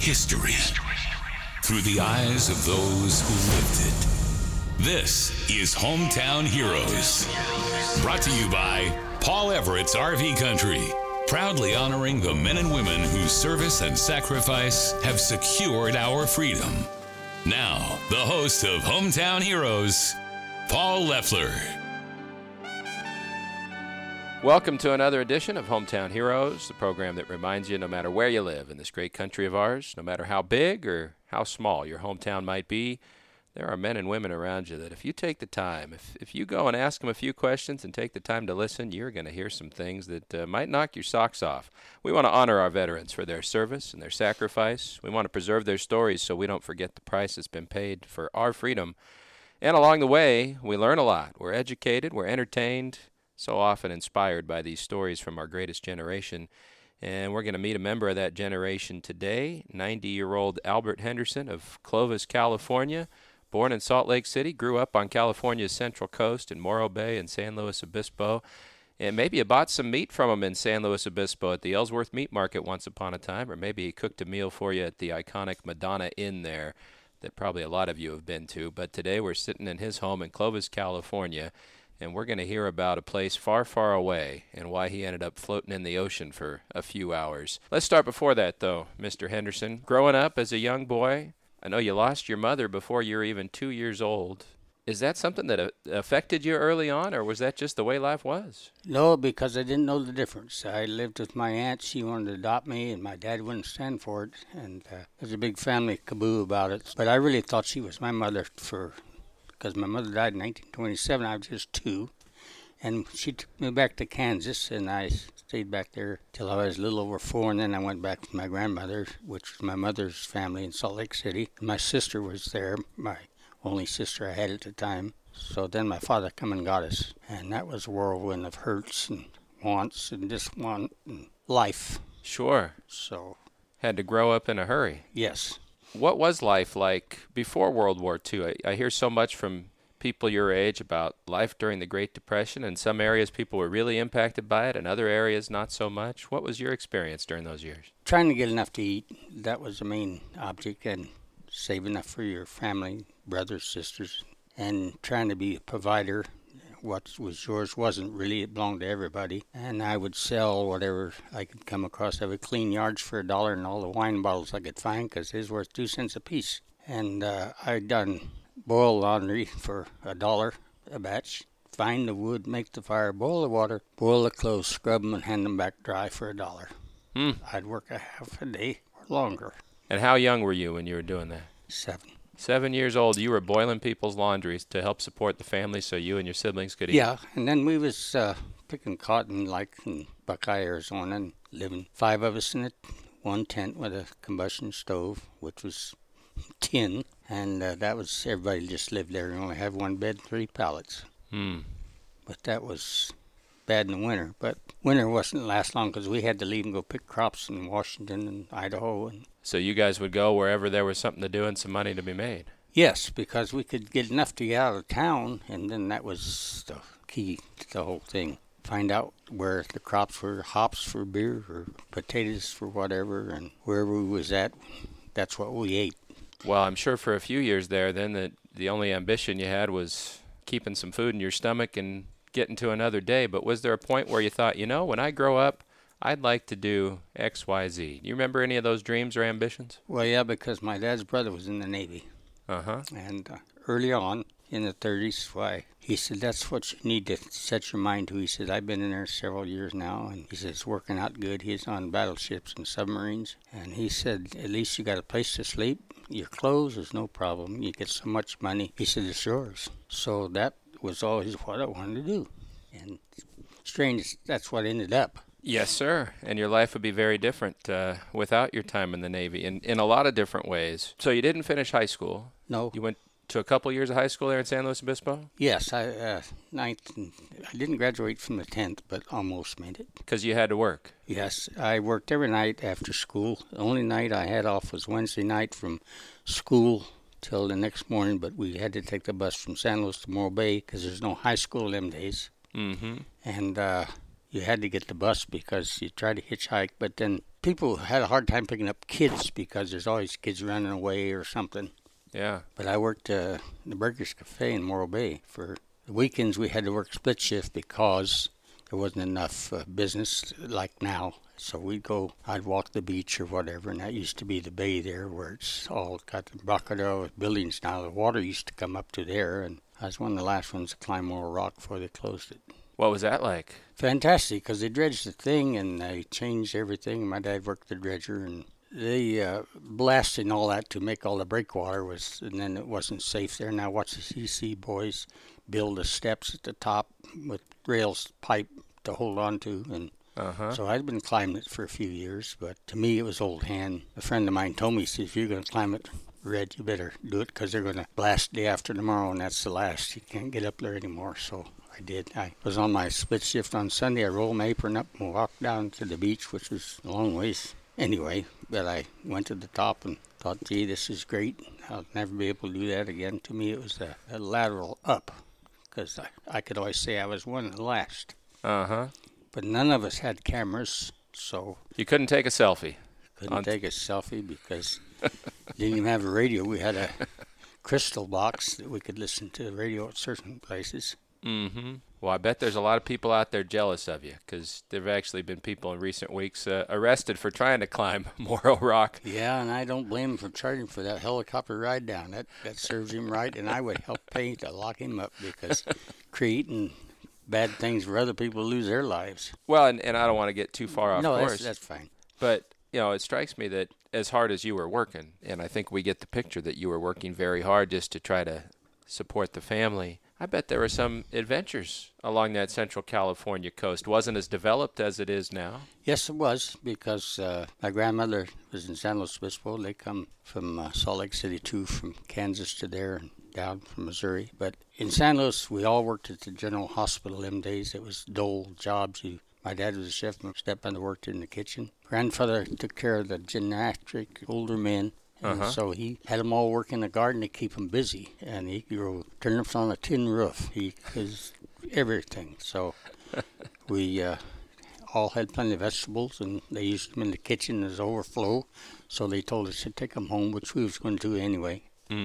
history through the eyes of those who lived it. This is Hometown Heroes, brought to you by Paul Everett's RV Country, proudly honoring the men and women whose service and sacrifice have secured our freedom. Now, the host of Hometown Heroes, Paul Leffler. Welcome to another edition of Hometown Heroes, the program that reminds you no matter where you live in this great country of ours, no matter how big or how small your hometown might be, there are men and women around you that if you take the time, if you go and ask them a few questions and take the time to listen, you're going to hear some things that might knock your socks off. We want to honor our veterans for their service and their sacrifice. We want to preserve their stories so we don't forget the price that's been paid for our freedom. And along the way, we learn a lot. We're educated, we're entertained, so often inspired by these stories from our greatest generation. And we're going to meet a member of that generation today, 90-year-old Albert Henderson of Clovis, California. Born in Salt Lake City, grew up on California's Central Coast in Morro Bay and San Luis Obispo. And maybe you bought some meat from him in San Luis Obispo at the Ellsworth Meat Market once upon a time, or maybe he cooked a meal for you at the iconic Madonna Inn there that probably a lot of you have been to. But today we're sitting in his home in Clovis, California, and we're going to hear about a place far, far away and why he ended up floating in the ocean for a few hours. Let's start before that, though, Mr. Henderson. Growing up as a young boy, I know you lost your mother before you were even 2 years old. Is that something that affected you early on, or was that just the way life was? No, because I didn't know the difference. I lived with my aunt. She wanted to adopt me, and my dad wouldn't stand for it. And there's a big family kaboo about it. But I really thought she was my mother because my mother died in 1927. I was just 2. And she took me back to Kansas, and I stayed back there till I was a little over 4, and then I went back to my grandmother, which was my mother's family in Salt Lake City. My sister was there, my only sister I had at the time. So then my father come and got us, and that was a whirlwind of hurts and wants and diswant and life. Sure. So had to grow up in a hurry. Yes. What was life like before World War II? I hear so much from people your age about life during the Great Depression. In some areas, people were really impacted by it, and other areas, not so much. What was your experience during those years? Trying to get enough to eat. That was the main object, and save enough for your family, brothers, sisters, and trying to be a provider. What was yours wasn't really. It belonged to everybody. And I would sell whatever I could come across. I would clean yards for $1 and all the wine bottles I could find because they was worth 2 cents a piece. And I'd done boil laundry for $1 a batch. Find the wood, make the fire, boil the water, boil the clothes, scrub them, and hand them back dry for $1. I'd work a half a day or longer. And how young were you when you were doing that? 7. 7 years old. You were boiling people's laundries to help support the family so you and your siblings could eat. Yeah, and then we was picking cotton like in Buckeye, Arizona, and living 5 of us in one tent with a combustion stove, which was tin, and that was, everybody just lived there. You only had 1 bed, 3 pallets. But that was bad in the winter. But winter wasn't last long because we had to leave and go pick crops in Washington and Idaho. And so you guys would go wherever there was something to do and some money to be made? Yes, because we could get enough to get out of town, and then that was the key to the whole thing. Find out where the crops were, hops for beer or potatoes for whatever, and wherever we was at, that's what we ate. Well, I'm sure for a few years there, then the only ambition you had was keeping some food in your stomach and getting to another day. But was there a point where you thought, when I grow up, I'd like to do X, Y, Z? Do you remember any of those dreams or ambitions? Well, yeah, because my dad's brother was in the Navy. And early on in the 30s, he said, that's what you need to set your mind to. He said, I've been in there several years now, and he said, it's working out good. He's on battleships and submarines. And he said, at least you got a place to sleep. Your clothes is no problem. You get so much money. He said, it's yours. So that was always what I wanted to do. And strange, that's what ended up. Yes, sir. And your life would be very different without your time in the Navy in a lot of different ways. So you didn't finish high school. No. You went to a couple years of high school there in San Luis Obispo? Yes, I didn't graduate from the 10th, but almost made it. Because you had to work? Yes, I worked every night after school. The only night I had off was Wednesday night from school till the next morning, but we had to take the bus from San Luis to Morro Bay because there's no high school them days. And you had to get the bus because you tried to hitchhike, but then people had a hard time picking up kids because there's always kids running away or something. Yeah. But I worked in the Burgers Cafe in Morro Bay. For the weekends, we had to work split shift because there wasn't enough business like now. So I'd walk the beach or whatever, and that used to be the bay there where it's all got the Bracadero buildings now. The water used to come up to there, and I was one of the last ones to climb Morro Rock before they closed it. What was that like? Fantastic, because they dredged the thing, and they changed everything. My dad worked the dredger, and they blasting all that to make all the breakwater and then it wasn't safe there. Now watch the CC boys build the steps at the top with rails pipe to hold on to, and so I'd been climbing it for a few years, but to me it was old hand. A friend of mine told me, he said, if you're going to climb it, Red, you better do it because they're going to blast day after tomorrow, and that's the last. You can't get up there anymore, so I did. I was on my split shift on Sunday. I rolled my apron up and walked down to the beach, which was a long ways anyway, but I went to the top and thought, gee, this is great. I'll never be able to do that again. To me, it was a lateral up because I could always say I was one of the last. But none of us had cameras, so... You couldn't take a selfie? Couldn't take a selfie because didn't even have a radio. We had a crystal box that we could listen to the radio at certain places. Well, I bet there's a lot of people out there jealous of you because there have actually been people in recent weeks arrested for trying to climb Morro Rock. Yeah, and I don't blame him for charging for that helicopter ride down. That serves him right, and I would help pay to lock him up because creating bad things for other people to lose their lives. Well, and I don't want to get too far off course. No, that's fine. But, it strikes me that as hard as you were working, and I think we get the picture that you were working very hard just to try to support the family, I bet there were some adventures along that Central California coast. Wasn't as developed as it is now? Yes, it was, because my grandmother was in San Luis Obispo. They come from Salt Lake City, too, from Kansas to there and down from Missouri. But in San Luis, we all worked at the General Hospital them days. It was dole jobs. My dad was a chef. My stepmother worked in the kitchen. Grandfather took care of the geriatric older men. And so he had them all work in the garden to keep them busy. And he grew turnips on a tin roof. He was everything. So we all had plenty of vegetables, and they used them in the kitchen as overflow. So they told us to take them home, which we was going to do anyway.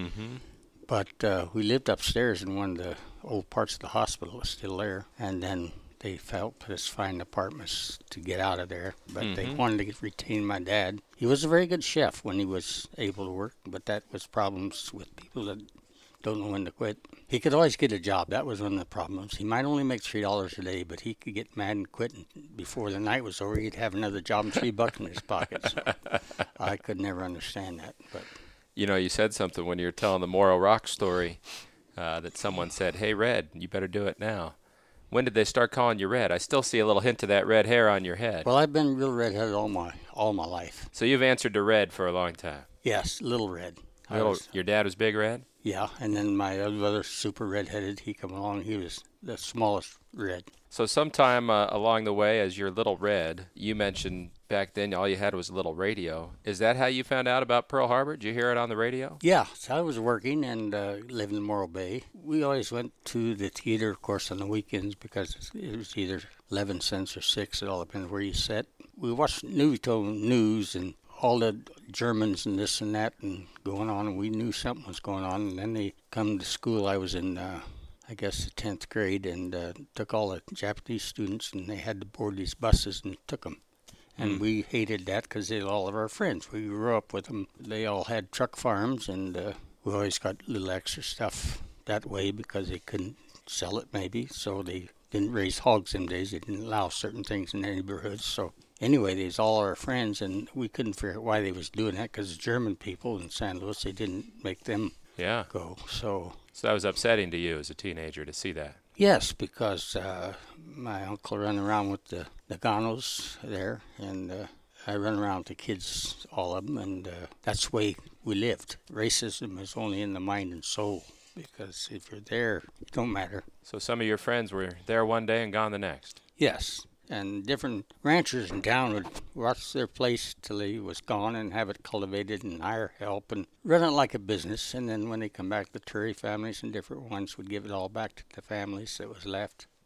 But we lived upstairs in one of the old parts of the hospital. It's still there. And then they put us find apartments to get out of there. But they wanted to retain my dad. He was a very good chef when he was able to work, but that was problems with people that don't know when to quit. He could always get a job. That was one of the problems. He might only make $3 a day, but he could get mad and quit, and before the night was over, he'd have another job and $3 in his pocket. So I could never understand that. But you said something when you were telling the Morro Rock story that someone said, "Hey, Red, you better do it now." When did they start calling you Red? I still see a little hint of that red hair on your head. Well, I've been real redheaded all my life. So you've answered to Red for a long time. Yes, Little Red. Your dad was Big Red? Yeah, and then my other brother, super redheaded, he come along. He was the smallest red. So sometime along the way, as you're Little Red, you mentioned back then all you had was a little radio. Is that how you found out about Pearl Harbor? Did you hear it on the radio? Yeah, so I was working and living in Morro Bay. We always went to the theater, of course, on the weekends because it was either 11 cents or 6. It all depends where you sat. We watched news and all the Germans and this and that and going on, and we knew something was going on. And then they come to school. I was in, I guess, the 10th grade, and took all the Japanese students, and they had to board these buses and took them. And we hated that because they were all of our friends. We grew up with them. They all had truck farms, and we always got little extra stuff that way because they couldn't sell it maybe. So they didn't raise hogs them days. They didn't allow certain things in their neighborhoods. So anyway, they was all our friends, and we couldn't figure out why they was doing that because the German people in San Luis, they didn't make them go. So that was upsetting to you as a teenager to see that. Yes, because my uncle ran around with the Naganos there, and I run around with the kids, all of them, and that's the way we lived. Racism is only in the mind and soul, because if you're there, it don't matter. So some of your friends were there one day and gone the next? Yes, and different ranchers in town would watch their place till he was gone and have it cultivated and hire help and run it like a business. And then when they come back, the Turry families and different ones would give it all back to the families that was left.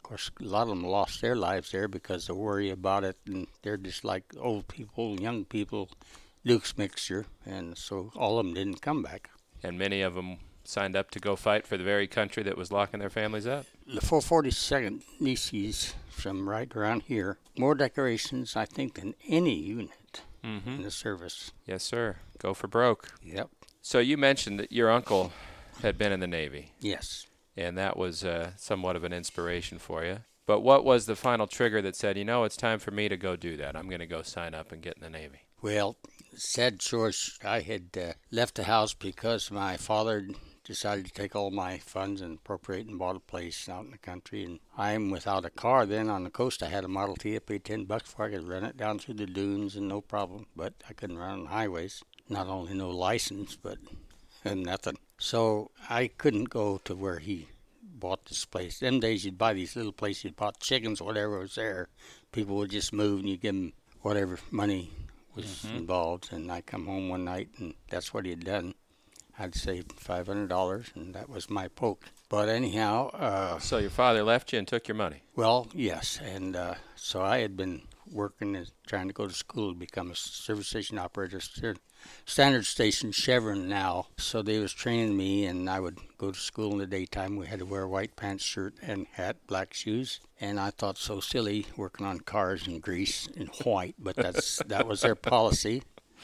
course, a lot of them lost their lives there because they worry about it, and they're just like old people, young people, Duke's mixture, and so all of them didn't come back. And many of them signed up to go fight for the very country that was locking their families up. The 442nd Nieces from right around here, more decorations, I think, than any unit in the service. Yes, sir. Go for broke. Yep. So you mentioned that your uncle had been in the Navy. Yes. And that was somewhat of an inspiration for you. But what was the final trigger that said, it's time for me to go do that? I'm going to go sign up and get in the Navy. Well, sad choice. I had left the house because my father decided to take all my funds and appropriate and bought a place out in the country. And I'm without a car then on the coast. I had a Model T. I paid $10 for I could run it down through the dunes and no problem. But I couldn't run on highways. Not only no license, but nothing. So I couldn't go to where he bought this place. Them days you'd buy these little places, you'd bought chickens, whatever was there. People would just move and you give them whatever money was involved. And I come home one night and that's what he had done. I'd saved $500 and that was my poke. But anyhow... so your father left you and took your money? Well, yes. And so I had been working and trying to go to school to become a service station operator. Standard Station, Chevron now. So they was training me, and I would go to school in the daytime. We had to wear a white pants, shirt, and hat, black shoes. And I thought so silly working on cars and grease in white, but that was their policy.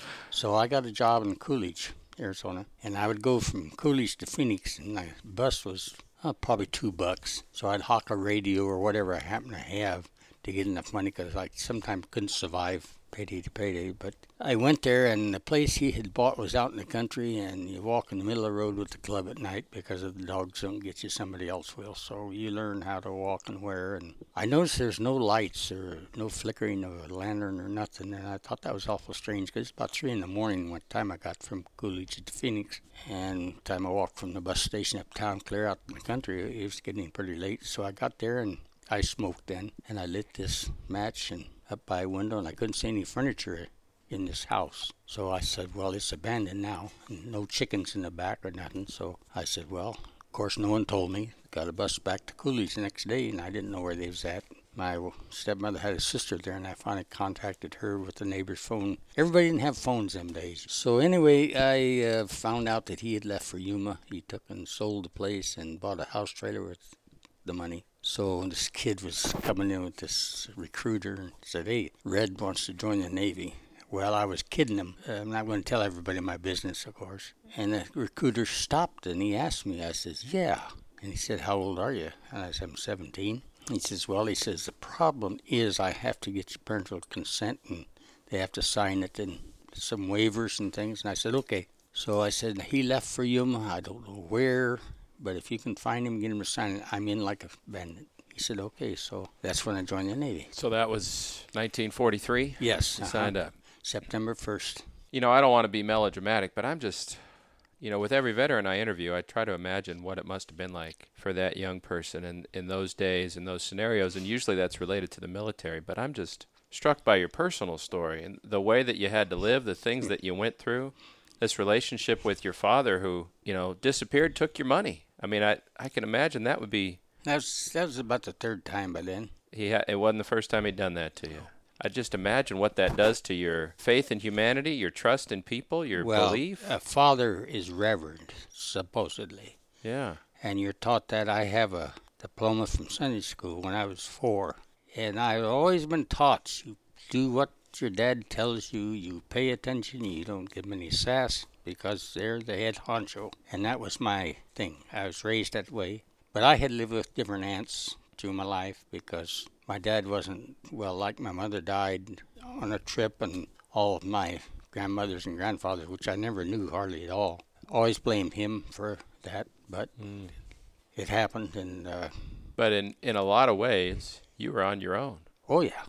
So I got a job in Coolidge, Arizona, and I would go from Coolidge to Phoenix, and the bus was probably $2. So I'd hawk a radio or whatever I happened to have to get enough money because I sometimes couldn't survive payday to payday. But I went there, and the place he had bought was out in the country, and you walk in the middle of the road with the club at night because if the dogs don't get you, somebody else will. So you learn how to walk and where. And I noticed there's no lights or no flickering of a lantern or nothing, and I thought that was awful strange because it's about 3 in the morning one time I got from Coolidge to Phoenix. And the time I walked from the bus station uptown clear out in the country, it was getting pretty late. So I got there, and I smoked then, and I lit this match and up by a window, and I couldn't see any furniture in this house. So I said, well, it's abandoned now, and no chickens in the back or nothing. So I said, well, of course, no one told me. Got a bus back to Coolidge the next day, and I didn't know where they was at. My stepmother had a sister there, and I finally contacted her with the neighbor's phone. Everybody didn't have phones them days. So anyway, I found out that he had left for Yuma. He took and sold the place and bought a house trailer with the money. So this kid was coming in with this recruiter and said, hey, Red wants to join the Navy. Well, I was kidding him. I'm not going to tell everybody my business, of course. And the recruiter stopped and he asked me, I says, yeah. And he said, how old are you? And I said, I'm 17. He says, well, the problem is I have to get your parental consent and they have to sign it and some waivers and things. And I said, okay. So I said, he left for Yuma. I don't know where. But if you can find him, get him to sign it. I'm in like a bandit. He said, okay. So that's when I joined the Navy. So that was 1943? Yes. You signed up. September 1st. I don't want to be melodramatic, but I'm just, with every veteran I interview, I try to imagine what it must have been like for that young person in those days, in those scenarios. And usually that's related to the military. But I'm just struck by your personal story and the way that you had to live, the things that you went through, this relationship with your father who, disappeared, took your money. I mean, I can imagine that would be... That was about the third time by then. It wasn't the first time he'd done that to you. I just imagine what that does to your faith in humanity, your trust in people, your belief. A father is reverend, supposedly. Yeah. And you're taught that. I have a diploma from Sunday school when I was 4. And I've always been taught, you do what your dad tells you, you pay attention, you don't give them any sass, because they're the head honcho. And that was my thing. I was raised that way. But I had lived with different aunts through my life because my dad wasn't, like my mother died on a trip, and all of my grandmothers and grandfathers, which I never knew hardly at all. Always blamed him for that, but it happened. And But in a lot of ways, you were on your own. Oh, yeah.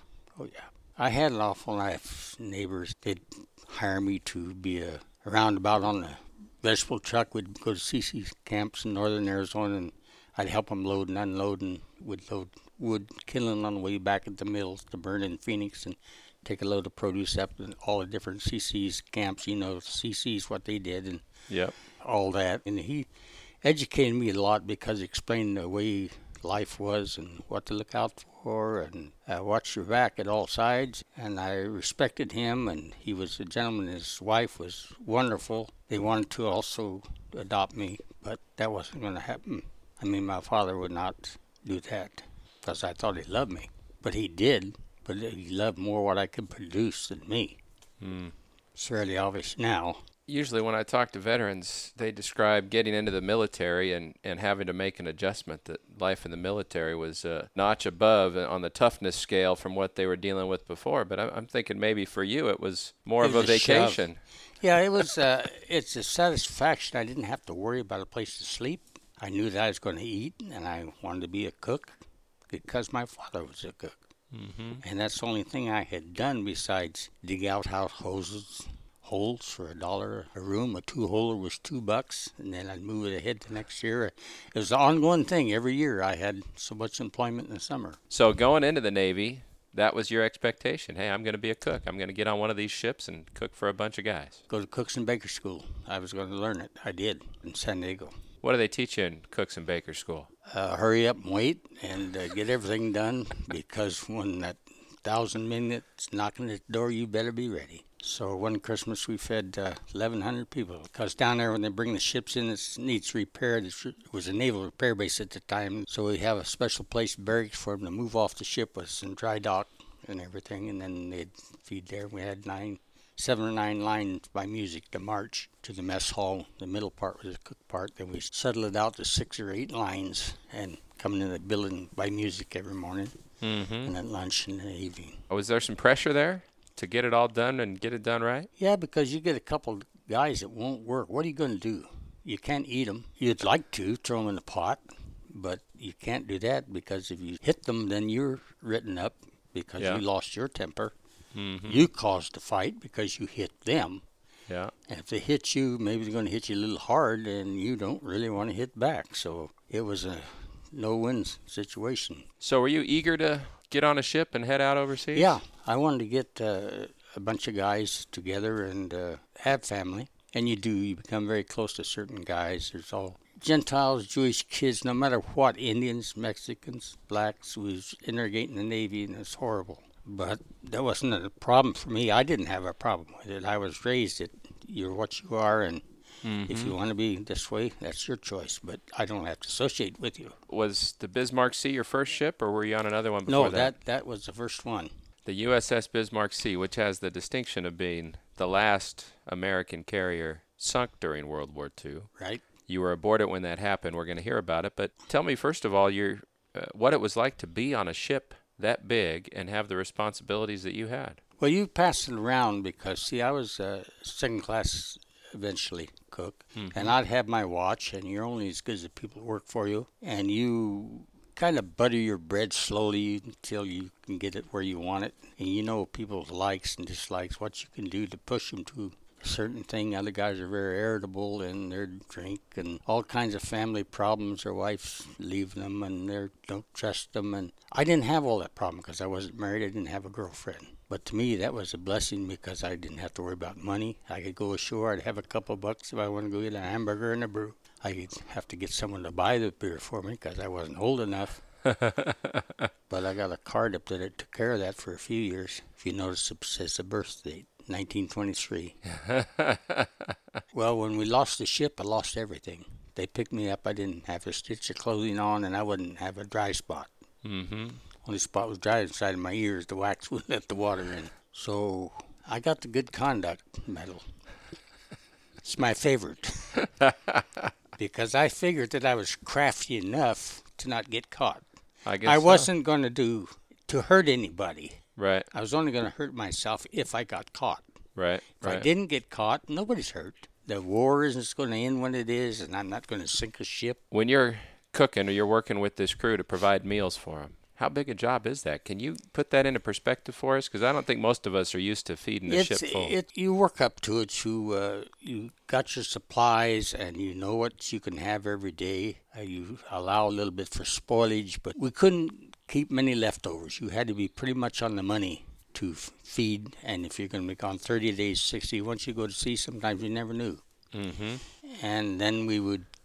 I had an awful life. Neighbors did hire me to be a roundabout on the vegetable truck. We'd go to CC camps in northern Arizona, and I'd help them load and unload, and would load wood kindling on the way back at the mills to burn in Phoenix and take a load of produce up in all the different CC's camps. CC's what they did and all that. And he educated me a lot because he explained the way life was and what to look out for, and watch your back at all sides. And I respected him, and he was a gentleman. His wife was wonderful. They wanted to also adopt me, but that wasn't going to happen. I mean, my father would not do that because I thought he loved me. But he did, but he loved more what I could produce than me. It's fairly obvious now. Usually when I talk to veterans, they describe getting into the military and having to make an adjustment, that life in the military was a notch above on the toughness scale from what they were dealing with before. But I'm thinking maybe for you it was more of a vacation. Yeah, it was. It's a satisfaction. I didn't have to worry about a place to sleep. I knew that I was going to eat, and I wanted to be a cook because my father was a cook. And that's the only thing I had done besides dig out house holes for $1 a room. A 2-holer was $2, and then I'd move it ahead the next year. It was an ongoing thing. Every year I had so much employment in the summer. So going into the Navy, that was your expectation. Hey, I'm going to be a cook. I'm going to get on one of these ships and cook for a bunch of guys. Go to Cooks and Baker School. I was going to learn it. I did in San Diego. What do they teach you in Cooks and Baker School? Hurry up and wait and get everything done, because when that 1,000 minutes knocking at the door, you better be ready. So one Christmas we fed 1,100 people, because down there when they bring the ships in, it needs repaired. It was a naval repair base at the time, so we have a special place, barracks, for them to move off the ship with some dry dock and everything, and then they'd feed there. We had 7 or 9 lines by music to march to the mess hall. The middle part was the cook part. Then we settled it out to 6 or 8 lines and come into the building by music every morning, and at lunch in the evening. Was there some pressure there to get it all done and get it done right? Yeah, because you get a couple guys that won't work. What are you going to do? You can't eat them. You'd like to throw them in the pot, but you can't do that, because if you hit them, then you're written up because you lost your temper. You caused the fight because you hit them. Yeah. And if they hit you, maybe they're going to hit you a little hard, and you don't really want to hit back. So it was a no-win situation. So were you eager to get on a ship and head out overseas? Yeah, I wanted to get a bunch of guys together and have family. And you do. You become very close to certain guys. There's all Gentiles, Jewish kids, no matter what, Indians, Mexicans, blacks, who was in there getting the Navy, and it's horrible. But that wasn't a problem for me. I didn't have a problem with it. I was raised that you're what you are, and if you want to be this way, that's your choice. But I don't have to associate with you. Was the Bismarck Sea your first ship, or were you on another one before that? No, that was the first one. The USS Bismarck Sea, which has the distinction of being the last American carrier sunk during World War II. Right. You were aboard it when that happened. We're going to hear about it. But tell me, first of all, what it was like to be on a ship that big and have the responsibilities that you had. Well, you pass it around because, see, I was a second class eventually cook, and I'd have my watch, and you're only as good as the people that work for you, and you kind of butter your bread slowly until you can get it where you want it, and you know people's likes and dislikes, what you can do to push them to a certain thing. Other guys are very irritable in their drink and all kinds of family problems. Their wives leave them and they don't trust them. And I didn't have all that problem because I wasn't married. I didn't have a girlfriend. But to me, that was a blessing because I didn't have to worry about money. I could go ashore. I'd have a couple of bucks if I wanted to go get a hamburger and a brew. I'd have to get someone to buy the beer for me because I wasn't old enough. But I got a card up there that took care of that for a few years. If you notice, it says the birth date. 1923. Well, when we lost the ship, I lost everything. They picked me up. I didn't have a stitch of clothing on, and I wouldn't have a dry spot. Only spot was dry inside of my ears. The wax wouldn't let the water in. So I got the Good Conduct Medal. It's my favorite. Because I figured that I was crafty enough to not get caught. I wasn't going to hurt anybody. Right. I was only going to hurt myself if I got caught. Right. If I didn't get caught, nobody's hurt. The war isn't going to end when it is, and I'm not going to sink a ship. When you're cooking or you're working with this crew to provide meals for them, how big a job is that? Can you put that into perspective for us? Because I don't think most of us are used to feeding a ship full. You work up to it. You got your supplies, and you know what you can have every day. You allow a little bit for spoilage, but we couldn't keep many leftovers. You had to be pretty much on the money to feed, and if you're going to be gone 30 days, 60, once you go to sea, sometimes you never knew. And then we would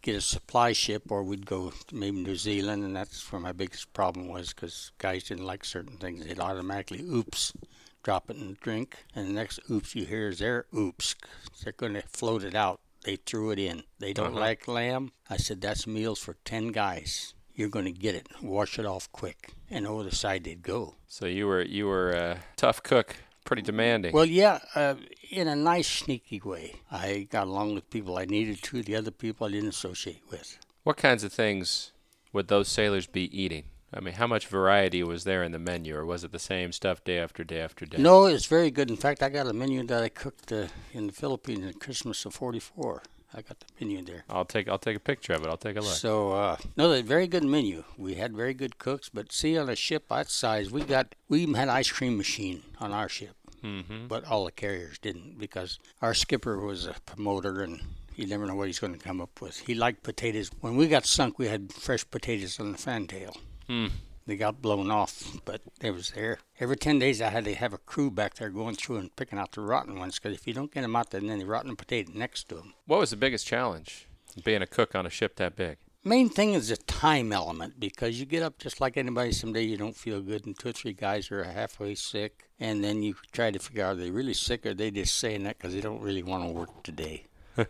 get a supply ship, or we'd go to maybe New Zealand, and that's where my biggest problem was, because guys didn't like certain things. They'd automatically, oops, drop it in the drink, and the next oops you hear is their oops. They're going to float it out. They threw it in. They don't like lamb. I said, that's meals for 10 guys. You're going to get it. Wash it off quick. And over the side they'd go. So you were a tough cook, pretty demanding. Well, yeah, in a nice, sneaky way. I got along with people I needed to. The other people I didn't associate with. What kinds of things would those sailors be eating? I mean, how much variety was there in the menu, or was it the same stuff day after day after day? No, it's very good. In fact, I got a menu that I cooked in the Philippines in Christmas of '44. I got the menu there. I'll take a picture of it. I'll take a look. So, no, they're very good menu. We had very good cooks, but see, on a ship that size, we even had ice cream machine on our ship. Mm-hmm. But all the carriers didn't, because our skipper was a promoter, and you never know what he's going to come up with. He liked potatoes. When we got sunk, we had fresh potatoes on the fantail. They got blown off, but they was there. Every 10 days I had to have a crew back there going through and picking out the rotten ones, because if you don't get them out there, then the rotten potato next to them. What was the biggest challenge being a cook on a ship that big? Main thing is the time element, because you get up just like anybody. Someday you don't feel good, and 2 or 3 guys are halfway sick, and then you try to figure out, are they really sick, or are they just saying that because they don't really want to work today?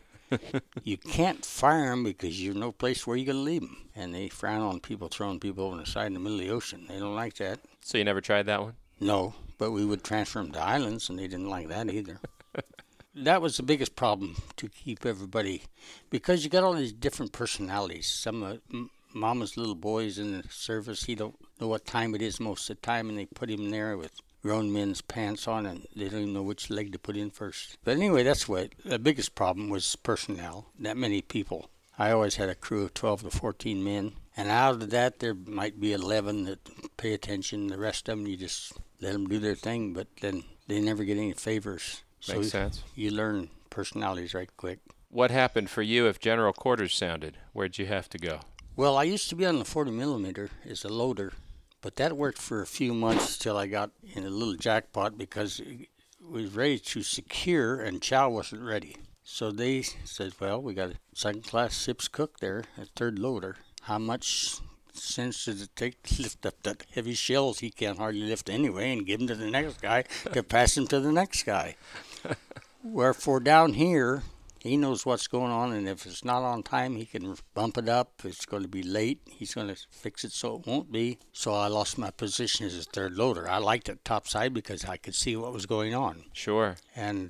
You can't fire them because you have no place where you're going to leave them. And they frown on people throwing people over the side in the middle of the ocean. They don't like that. So you never tried that one? No, but we would transfer them to islands, and they didn't like that either. That was the biggest problem, to keep everybody, because you got all these different personalities. Some mama's little boys in the service, he don't know what time it is most of the time, and they put him there with grown men's pants on, and they don't even know which leg to put in first. But anyway, that's what the biggest problem was, personnel. That many people. I always had a crew of 12 to 14 men, and out of that there might be 11 that pay attention. The rest of them, you just let them do their thing, but then they never get any favors. Makes sense. You learn personalities right quick. What happened for you if General Quarters sounded? Where'd you have to go? Well, I used to be on the 40 millimeter as a loader, but that worked for a few months till I got in a little jackpot, because it was ready to secure and chow wasn't ready. So they said, well, we got a second-class ship's cook there, a third loader. How much sense does it take to lift up that heavy shells he can't hardly lift anyway, and give them to the next guy to pass him to the next guy? Wherefore down here, he knows what's going on, and if it's not on time, he can bump it up. If it's going to be late, he's going to fix it so it won't be. So I lost my position as a third loader. I liked it topside because I could see what was going on. Sure. And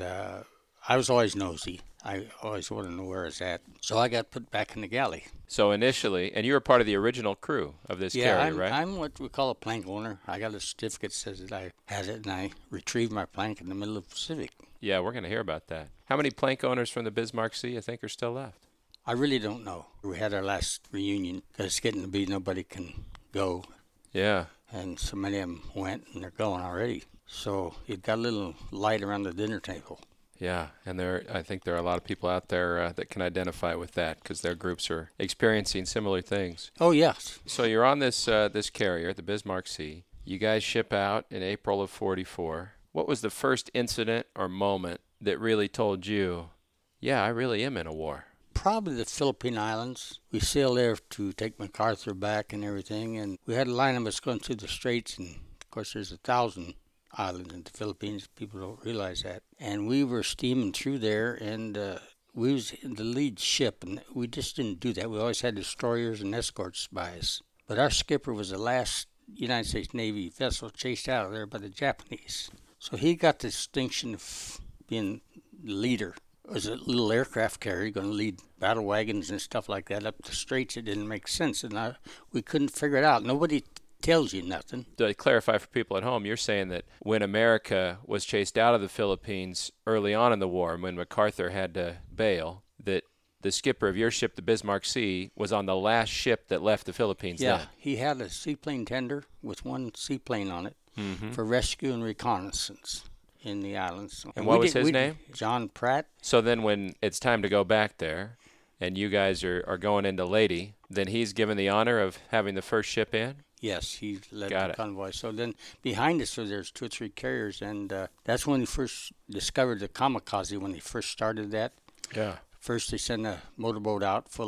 I was always nosy. I always wanted to know where it's at. So I got put back in the galley. So initially, and you were part of the original crew of this carrier, right? Yeah, I'm what we call a plank owner. I got a certificate that says that I had it, and I retrieved my plank in the middle of the Pacific. Yeah, we're going to hear about that. How many plank owners from the Bismarck Sea, I think, are still left? I really don't know. We had our last reunion, because it's getting to be nobody can go. Yeah. And so many of them went, and they're gone already. So it got a little light around the dinner table. Yeah, and I think there are a lot of people out there that can identify with that, because their groups are experiencing similar things. Oh, yes. So you're on this carrier, the Bismarck Sea. You guys ship out in April of '44. What was the first incident or moment that really told you, yeah, I really am in a war? Probably the Philippine Islands. We sailed there to take MacArthur back and everything, and we had a line of us going through the straits, and of course there's 1,000 islands in the Philippines. People don't realize that. And we were steaming through there, and we was in the lead ship, and we just didn't do that. We always had destroyers and escorts by us. But our skipper was the last United States Navy vessel chased out of there by the Japanese. So he got the distinction of being the leader. It was a little aircraft carrier going to lead battle wagons and stuff like that up the straits. It didn't make sense, and we couldn't figure it out. Nobody tells you nothing. To clarify for people at home, you're saying that when America was chased out of the Philippines early on in the war, when MacArthur had to bail, that the skipper of your ship, the Bismarck Sea, was on the last ship that left the Philippines then. He had a seaplane tender with one seaplane on it for rescue and reconnaissance in the islands. And what was his name? John Pratt. So then when it's time to go back there and you guys are going into Leyte, then he's given the honor of having the first ship in? Yes, he led the convoy. So then behind us, there's 2 or 3 carriers, and that's when he first discovered the kamikaze, when they first started that. Yeah. First they sent a motorboat out full of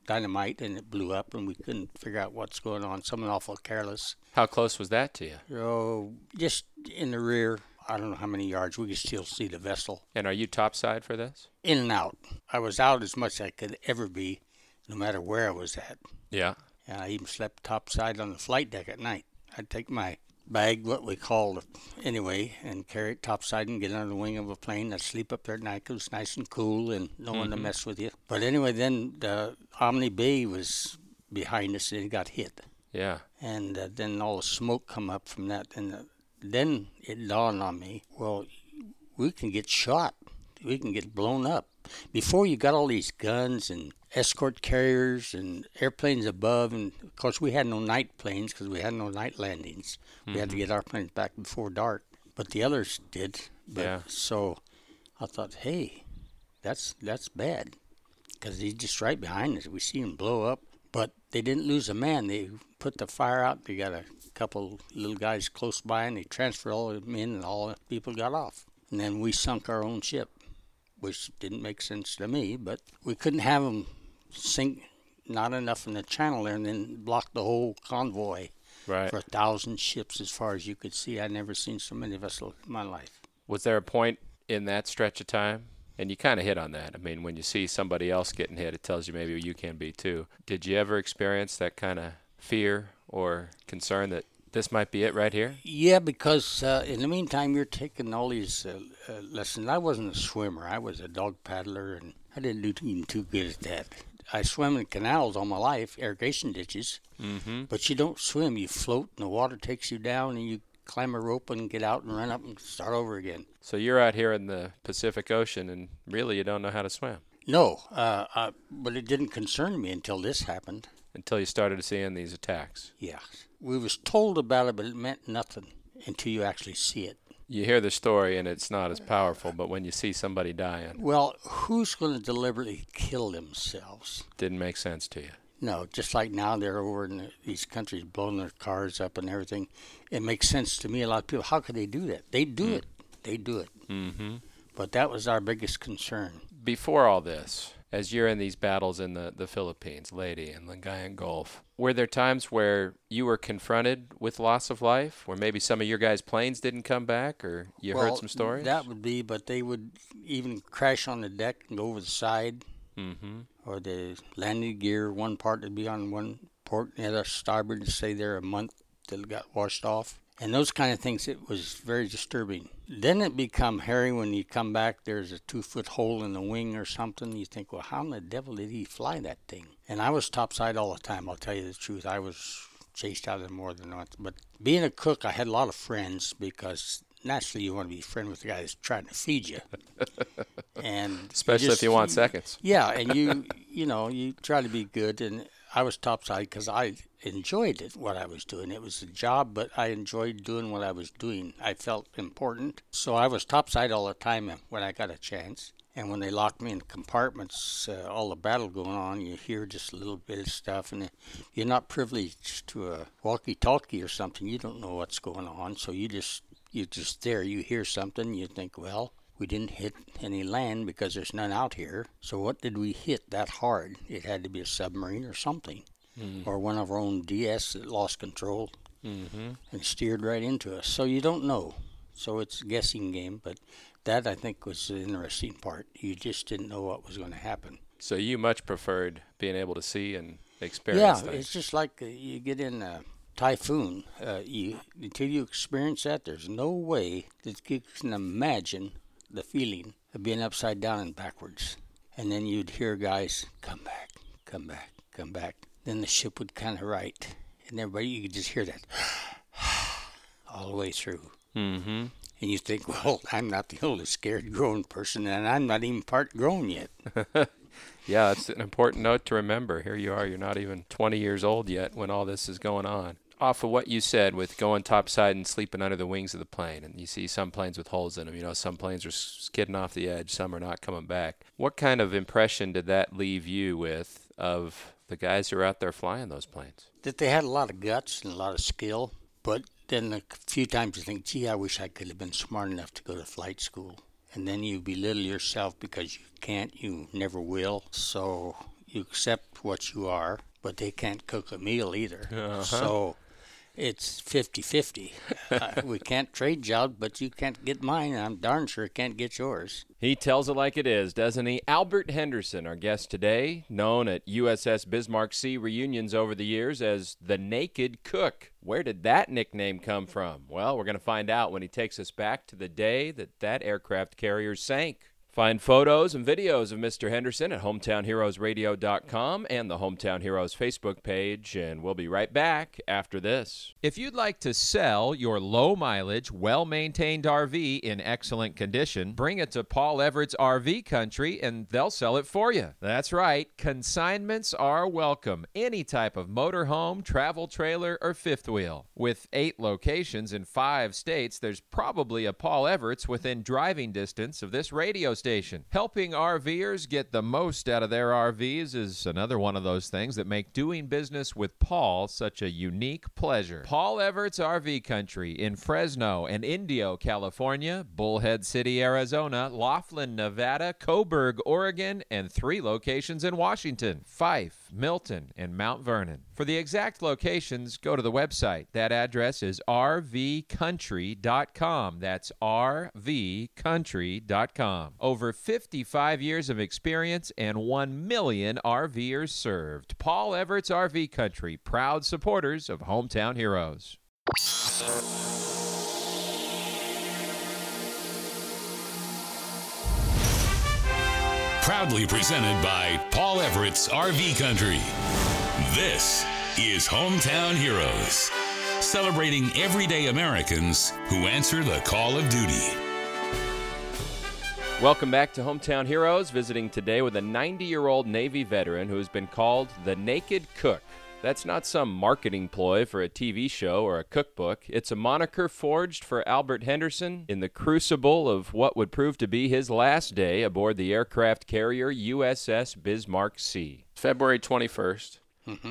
dynamite, and it blew up, and we couldn't figure out what's going on. Someone awful careless. How close was that to you? So just in the rear, I don't know how many yards. We could still see the vessel. And are you topside for this? In and out. I was out as much as I could ever be, no matter where I was at. Yeah. And I even slept topside on the flight deck at night. I'd take my bag, what we called anyway, and carry it topside and get under the wing of a plane. I'd sleep up there at night 'cause it was nice and cool and no one to mess with you. But anyway, then the Omni Bay was behind us and it got hit. Yeah. And then all the smoke come up from that. And then it dawned on me, well, we can get shot. We can get blown up. Before you got all these guns and escort carriers and airplanes above, and of course we had no night planes because we had no night landings. We had to get our planes back before dark, but the others did. But, Yeah. So I thought, hey, that's bad because he's just right behind us. We see him blow up, but they didn't lose a man. They put the fire out. They got a couple little guys close by, and they transferred all of them in, and all the people got off. And then we sunk our own ship, which didn't make sense to me, but we couldn't have them sink not enough in the channel there and then block the whole convoy Right. for 1,000 ships as far as you could see. I'd never seen so many vessels in my life. Was there a point in that stretch of time? And you kind of hit on that. I mean, when you see somebody else getting hit, it tells you maybe you can be too. Did you ever experience that kind of fear or concern that this might be it right here? Yeah, because in the meantime, you're taking all these lessons. I wasn't a swimmer. I was a dog paddler, and I didn't do even too good at that. I swam in canals all my life, irrigation ditches, but you don't swim. You float, and the water takes you down, and you climb a rope and get out and run up and start over again. So you're out here in the Pacific Ocean, and really you don't know how to swim No, but it didn't concern me until this happened. until you started seeing these attacks. Yeah. We was told about it, but it meant nothing until you actually see it. You hear the story, and it's not as powerful, but when you see somebody dying, Well, who's going to deliberately kill themselves? didn't make sense to you. No, just like now they're over in these countries blowing their cars up and everything. It makes sense to me. A lot of people, how could they do that? They do it. They do it. Mm-hmm. But that was our biggest concern. Before all this, as you're in these battles in the Philippines, Leyte and Lingayen Gulf, were there times where you were confronted with loss of life, where maybe some of your guys' planes didn't come back, or you heard some stories? That would be, but they would even crash on the deck and go over the side, or the landing gear, one part would be on one port, and the other starboard to stay there a month till it got washed off. And those kind of things, it was very disturbing. Then it become hairy when you come back, there's a 2-foot hole in the wing or something. You think, well, how in the devil did he fly that thing? And I was topside all the time, I'll tell you the truth. I was chased out of it more than once. But being a cook, I had a lot of friends because naturally you want to be friends with the guy that's trying to feed you. And Especially if you want seconds. Yeah, and you try to be good. And I was topside because I enjoyed it, what I was doing. It was a job, but I enjoyed doing what I was doing. I felt important. So I was topside all the time when I got a chance. And when they locked me in compartments, all the battle going on, you hear just a little bit of stuff. And you're not privileged to a walkie-talkie or something. You don't know what's going on. So you're just there. You hear something. You think, well, we didn't hit any land because there's none out here. So what did we hit that hard? It had to be a submarine or something. Or one of our own DS that lost control and steered right into us. So you don't know. So it's a guessing game. But that, I think, was the interesting part. You just didn't know what was going to happen. So you much preferred being able to see and experience things. It's just like you get in a typhoon. Until you experience that, there's no way that you can imagine the feeling of being upside down and backwards. And then you'd hear guys, come back, come back, come back. Then the ship would kind of right. And everybody, you could just hear that all the way through. Mm-hmm. And you think, well, I'm not the only scared grown person, and I'm not even part grown yet. Yeah, it's an important note to remember. Here you are, you're not even 20 years old yet when all this is going on. Off of what you said with going topside and sleeping under the wings of the plane, and you see some planes with holes in them. You know, some planes are skidding off the edge, some are not coming back. What kind of impression did that leave you with of the guys who are out there flying those planes? That they had a lot of guts and a lot of skill, but then a few times you think, gee, I wish I could have been smart enough to go to flight school. And then you belittle yourself because you can't, you never will. So You accept what you are, but they can't cook a meal either. Uh-huh. So it's 50-50. We can't trade jobs, but you can't get mine, and I'm darn sure can't get yours. He tells it like it is, doesn't he? Albert Henderson, our guest today, known at USS Bismarck Sea reunions over the years as the Naked Cook. Where did that nickname come from? Well, we're going to find out when he takes us back to the day that aircraft carrier sank. Find photos and videos of Mr. Henderson at hometownheroesradio.com and the Hometown Heroes Facebook page, and we'll be right back after this. If you'd like to sell your low-mileage, well-maintained RV in excellent condition, bring it to Paul Everett's RV Country, and they'll sell it for you. That's right. Consignments are welcome. Any type of motorhome, travel trailer, or fifth wheel. With 8 locations in 5 states, there's probably a Paul Everett's within driving distance of this radio station. Helping RVers get the most out of their RVs is another one of those things that make doing business with Paul such a unique pleasure. Paul Everett's RV Country in Fresno and Indio, California, Bullhead City, Arizona, Laughlin, Nevada, Coburg, Oregon, and 3 locations in Washington, Fife, Milton, and Mount Vernon. For the exact locations, go to the website. That address is rvcountry.com. That's rvcountry.com. Over 55 years of experience and 1 million RVers served. Paul Everett's RV Country, proud supporters of Hometown Heroes. Proudly presented by Paul Everett's RV Country. This is Hometown Heroes, celebrating everyday Americans who answer the call of duty. Welcome back to Hometown Heroes, visiting today with a 90-year-old Navy veteran who has been called the Naked Cook. That's not some marketing ploy for a TV show or a cookbook. It's a moniker forged for Albert Henderson in the crucible of what would prove to be his last day aboard the aircraft carrier USS Bismarck Sea. February 21st,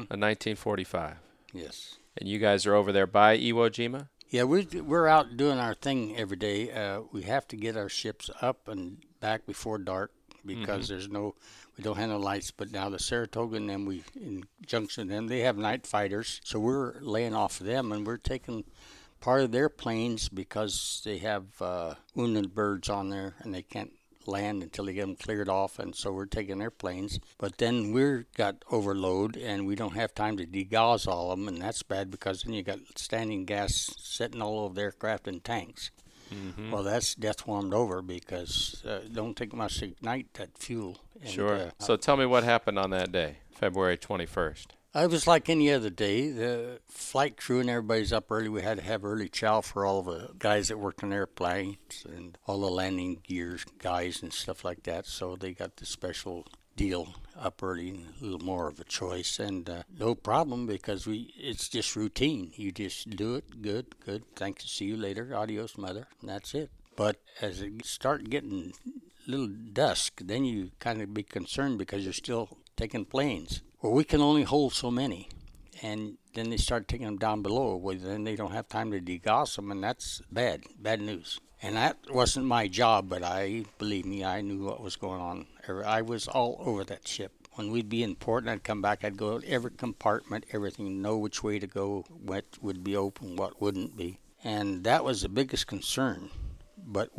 1945. Yes. And you guys are over there by Iwo Jima? Yeah, we're out doing our thing every day. We have to get our ships up and back before dark because we don't have no lights. But now the Saratoga and them, in junction them, they have night fighters. So we're laying off of them, and we're taking part of their planes because they have wounded birds on there, and they can't land until they get them cleared off, and so we're taking their planes. But then we're got overload, and we don't have time to degauss all of them, and that's bad because then you got standing gas sitting all over the aircraft in tanks. Well, that's death warmed over because it don't take much to ignite that fuel. And, Sure. So tell me what happened on that day, February 21st. It was like any other day. The flight crew and everybody's up early. We had to have early chow for all the guys that worked on airplanes and all the landing gear guys and stuff like that. So they got the special deal up early and a little more of a choice. And no problem because it's just routine. You just do it. Good. Thanks. See you later. Adios, mother. And that's it. But as it start getting a little dusk, then you kind of be concerned because you're still taking planes. Well, we can only hold so many, and then they start taking them down below. Well, then they don't have time to degauss them, and that's bad news. And that wasn't my job, but believe me, I knew what was going on. I was all over that ship. When we'd be in port and I'd come back, I'd go to every compartment, everything, know which way to go, what would be open, what wouldn't be. And that was the biggest concern. But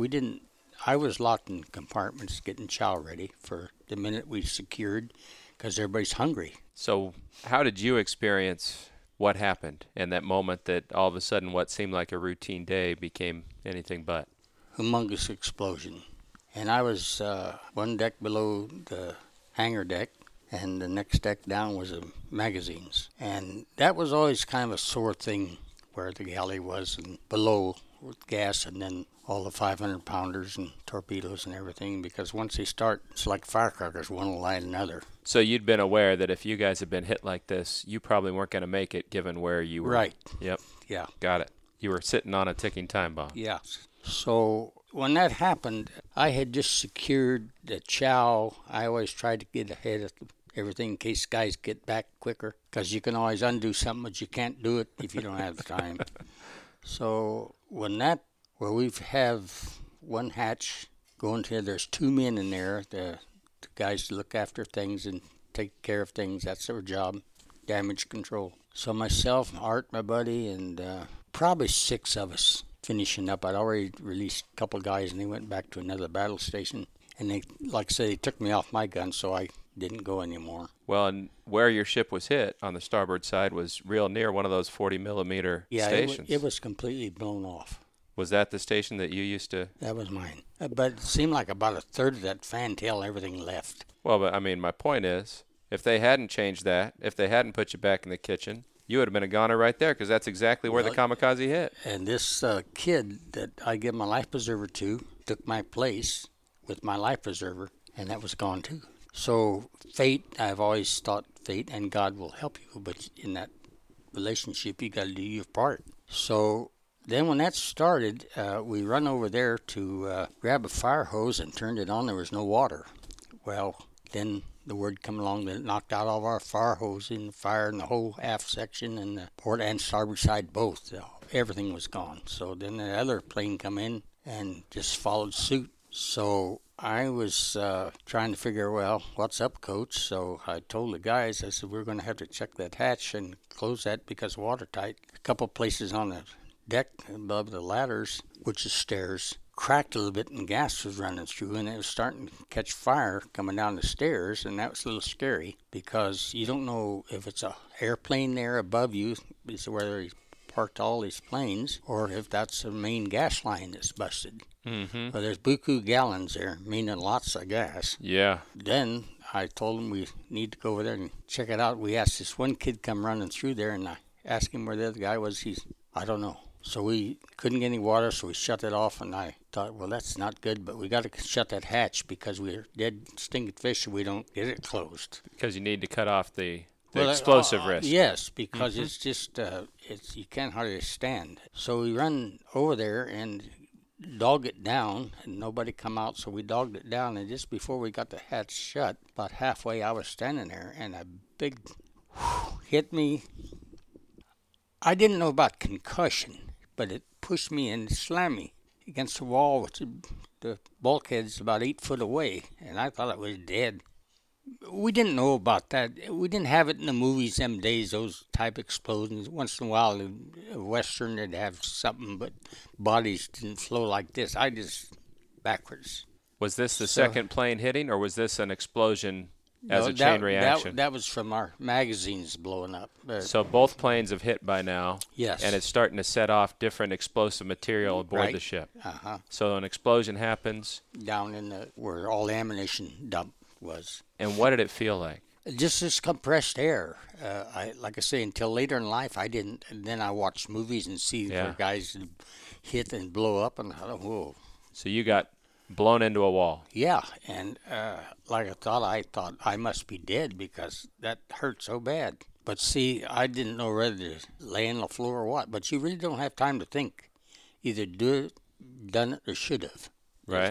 I was locked in compartments getting chow ready for the minute we secured, because everybody's hungry. So how did you experience what happened in that moment that all of a sudden what seemed like a routine day became anything but? Humongous explosion. And I was one deck below the hangar deck, and the next deck down was the magazines. And that was always kind of a sore thing where the galley was and below with gas, and then all the 500-pounders and torpedoes and everything, because once they start, it's like firecrackers, one will light another. So you'd been aware that if you guys had been hit like this, you probably weren't going to make it given where you were. Right. Yep. Yeah. Got it. You were sitting on a ticking time bomb. Yeah. So when that happened, I had just secured the chow. I always tried to get ahead of everything in case guys get back quicker, because you can always undo something, but you can't do it if you don't have the time. So when we have one hatch going to, there's 2 men in there, the guys look after things and take care of things. That's their job, damage control. So myself, Art, my buddy, and probably 6 of us finishing up. I'd already released a couple guys, and they went back to another battle station. And they, like I said, they took me off my gun, so I didn't go anymore. Well, and where your ship was hit on the starboard side was real near one of those 40-millimeter stations. Yeah, it was completely blown off. Was that the station that you used to? That was mine. But it seemed like about a third of that fantail, everything left. Well, but I mean, my point is, if they hadn't changed that, if they hadn't put you back in the kitchen, you would have been a goner right there, because that's exactly where the kamikaze hit. And this kid that I gave my life preserver to took my place with my life preserver, and that was gone too. So fate, I've always thought fate and God will help you, but in that relationship, you got to do your part. So then when that started, we run over there to grab a fire hose and turned it on. There was no water. Well, then the word come along that it knocked out all of our fire hose in the fire in the whole aft section and the port and starboard side both. Everything was gone. So then the other plane come in and just followed suit. So I was trying to figure, well, what's up, Coach? So I told the guys, I said, we're going to have to check that hatch and close that because watertight. A couple places on the deck above the ladders, which is stairs, cracked a little bit and gas was running through, and it was starting to catch fire coming down the stairs, and that was a little scary because you don't know if it's an airplane there above you, is where they parked all these planes, or if that's the main gas line that's busted. Mm-hmm. Well, there's buku gallons there, meaning lots of gas. Yeah. Then I told them we need to go over there and check it out. We asked this one kid come running through there, and I asked him where the other guy was. I don't know. So we couldn't get any water, so we shut it off, and I thought, well, that's not good, but we got to shut that hatch because we're dead stinking fish and we don't get it closed. Because you need to cut off the explosive risk. Yes, because it's just, you can't hardly stand. So we run over there and dog it down, and nobody come out, so we dogged it down, and just before we got the hatch shut, about halfway I was standing there, and a big hit me. I didn't know about concussion, but it pushed me and slammed me against the wall with the bulkheads about 8 foot away, and I thought I was dead. We didn't know about that. We didn't have it in the movies them days, those type explosions. Once in a while, a Western, they'd have something, but bodies didn't flow like this. I just backwards. Was this the second plane hitting, or was this an explosion as a chain reaction? That was from our magazines blowing up. So both planes have hit by now. Yes. And it's starting to set off different explosive material aboard the ship. Uh-huh. So an explosion happens. Down in where all the ammunition dump was. And what did it feel like? Just this compressed air. Like I say, until later in life, I didn't. And then I watched movies and see where guys hit and blow up, and I thought, whoa. So you got blown into a wall. Yeah, and like I thought I must be dead because that hurt so bad. But see, I didn't know whether to lay on the floor or what. But you really don't have time to think. Either done it, or should have. Right.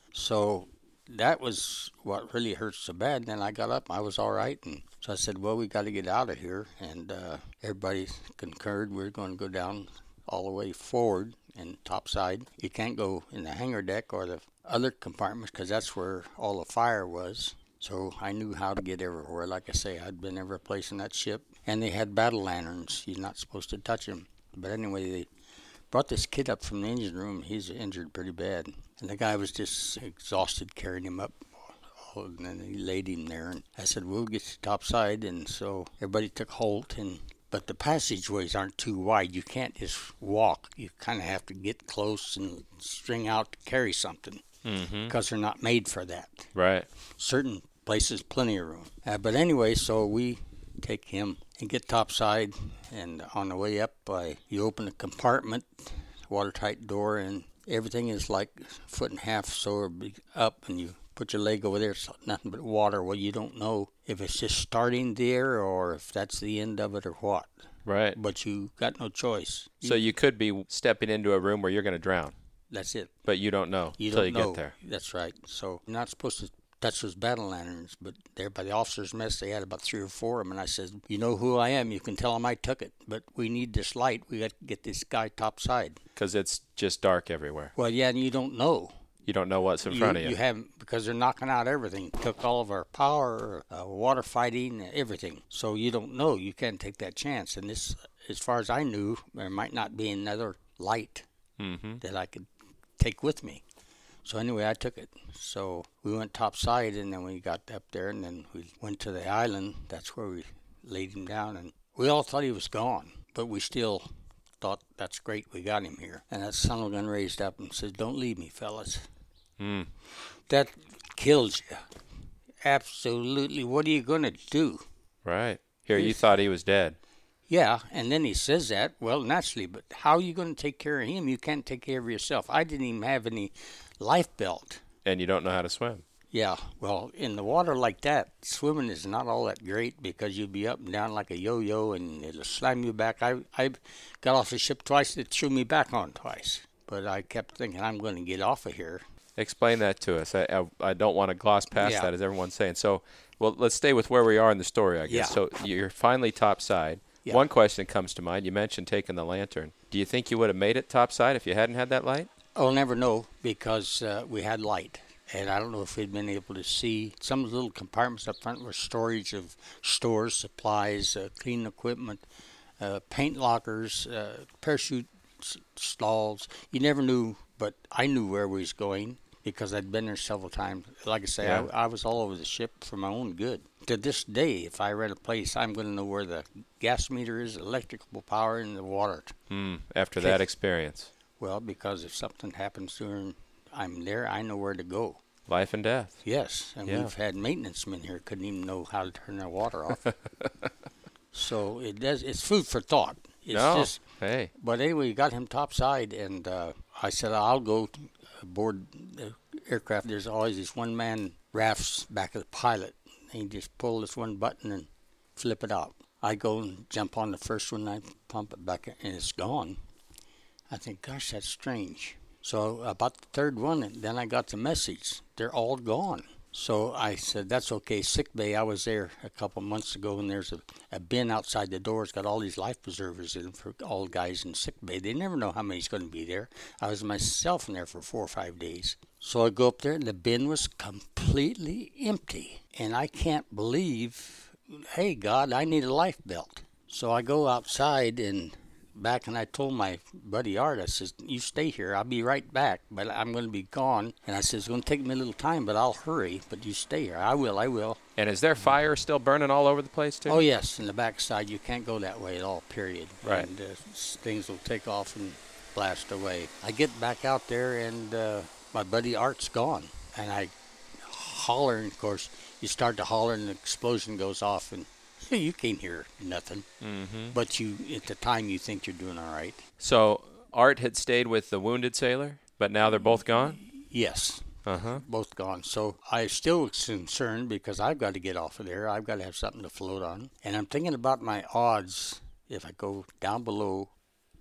So that was what really hurt so bad. Then I got up, I was all right, and so I said, well, we got to get out of here. And everybody concurred. We're going to go down all the way forward and topside. You can't go in the hangar deck or the other compartments because that's where all the fire was. So I knew how to get everywhere. Like I say, I'd been every place in that ship. And they had battle lanterns. You're not supposed to touch them. But anyway, they brought this kid up from the engine room. He's injured pretty bad. And the guy was just exhausted carrying him up. And then he laid him there. And I said, we'll get you topside. And so everybody took hold. But the passageways aren't too wide. You can't just walk. You kind of have to get close and string out to carry something because they're not made for that. Right. Certain places, plenty of room. But anyway, so we take him and get topside. And on the way up, you open a compartment, watertight door, and everything is like a foot and a half so up, and you put your leg over there, it's nothing but water. Well, you don't know if it's just starting there or if that's the end of it or what. Right. But you got no choice. So you could be stepping into a room where you're going to drown. That's it. But you don't know until you get there. That's right. So you're not supposed to touch those battle lanterns, but there by the officers' mess, they had about 3 or 4 of them, and I said, you know who I am. You can tell them I took it, but we need this light. We got to get this guy topside. Because it's just dark everywhere. Well, yeah, and you don't know. You don't know what's in front of you. You haven't, because they're knocking out everything. Took all of our power, water fighting, everything. So you don't know. You can't take that chance. And this, as far as I knew, there might not be another light that I could take with me. So anyway, I took it. So we went topside, and then we got up there, and then we went to the island. That's where we laid him down, and we all thought he was gone, but we still thought, that's great, we got him here. And that son of a gun raised up and said, don't leave me, fellas. That kills you. Absolutely. What are you going to do? Right. Here, you thought he was dead. Yeah, and then he says that, well, naturally, but how are you going to take care of him? You can't take care of yourself. I didn't even have any life belt. And you don't know how to swim. Yeah, well, in the water like that, swimming is not all that great because you'll be up and down like a yo-yo and it'll slam you back. I got off the ship twice, it threw me back on twice. But I kept thinking, I'm going to get off of here. Explain that to us. I don't want to gloss past that, as everyone's saying. So, well, let's stay with where we are in the story, I guess. Yeah. So you're finally topside. Yeah. One question comes to mind. You mentioned taking the lantern. Do you think you would have made it topside if you hadn't had that light? I'll never know because we had light. And I don't know if we'd been able to see. Some of the little compartments up front were storage of stores, supplies, clean equipment, paint lockers, parachute stalls. You never knew, but I knew where we was going because I'd been there several times. Like I say, Yeah. I was all over the ship for my own good. To this day, if I rent a place, I'm going to know where the gas meter is, electrical power, and the water. After that experience. Well, because if something happens during I'm there, I know where to go. Life and death. Yes, and Yeah. we've had maintenance men here couldn't even know how to turn their water off. So it's food for thought. It's Hey. But anyway, we got him topside, and I said, I'll go aboard the aircraft. There's always this one-man rafts back of the pilot. And you just pull this one button and flip it out. I go and jump on the first one, I pump it back, and it's gone. I think, gosh, that's strange. So about the third one, and then I got the message. They're all gone. So I said, that's okay. Sick bay, I was there a couple months ago, and there's a bin outside the door. It's got all these life preservers in for all guys in sick bay. They never know how many's going to be there. I was myself in there for 4 or 5 days. So I go up there, and the bin was completely empty. And I can't believe, hey, God, I need a life belt. So I go outside and back, and I told my buddy Art, I says, you stay here. I'll be right back, but I'm going to be gone. And I says, it's going to take me a little time, but I'll hurry. But you stay here. I will. And is there fire still burning all over the place, too? Oh, yes. In the backside, you can't go that way at all, period. Right. And things will take off and blast away. I get back out there, and my buddy Art's gone. And I holler, and of course, you start to holler, and the explosion goes off, and you can't hear nothing. But you, at the time, you think you're doing all right. So Art had stayed with the wounded sailor, but now they're both gone? Yes. Uh-huh. Both gone. So I still was concerned because I've got to get off of there. I've got to have something to float on. And I'm thinking about my odds if I go down below.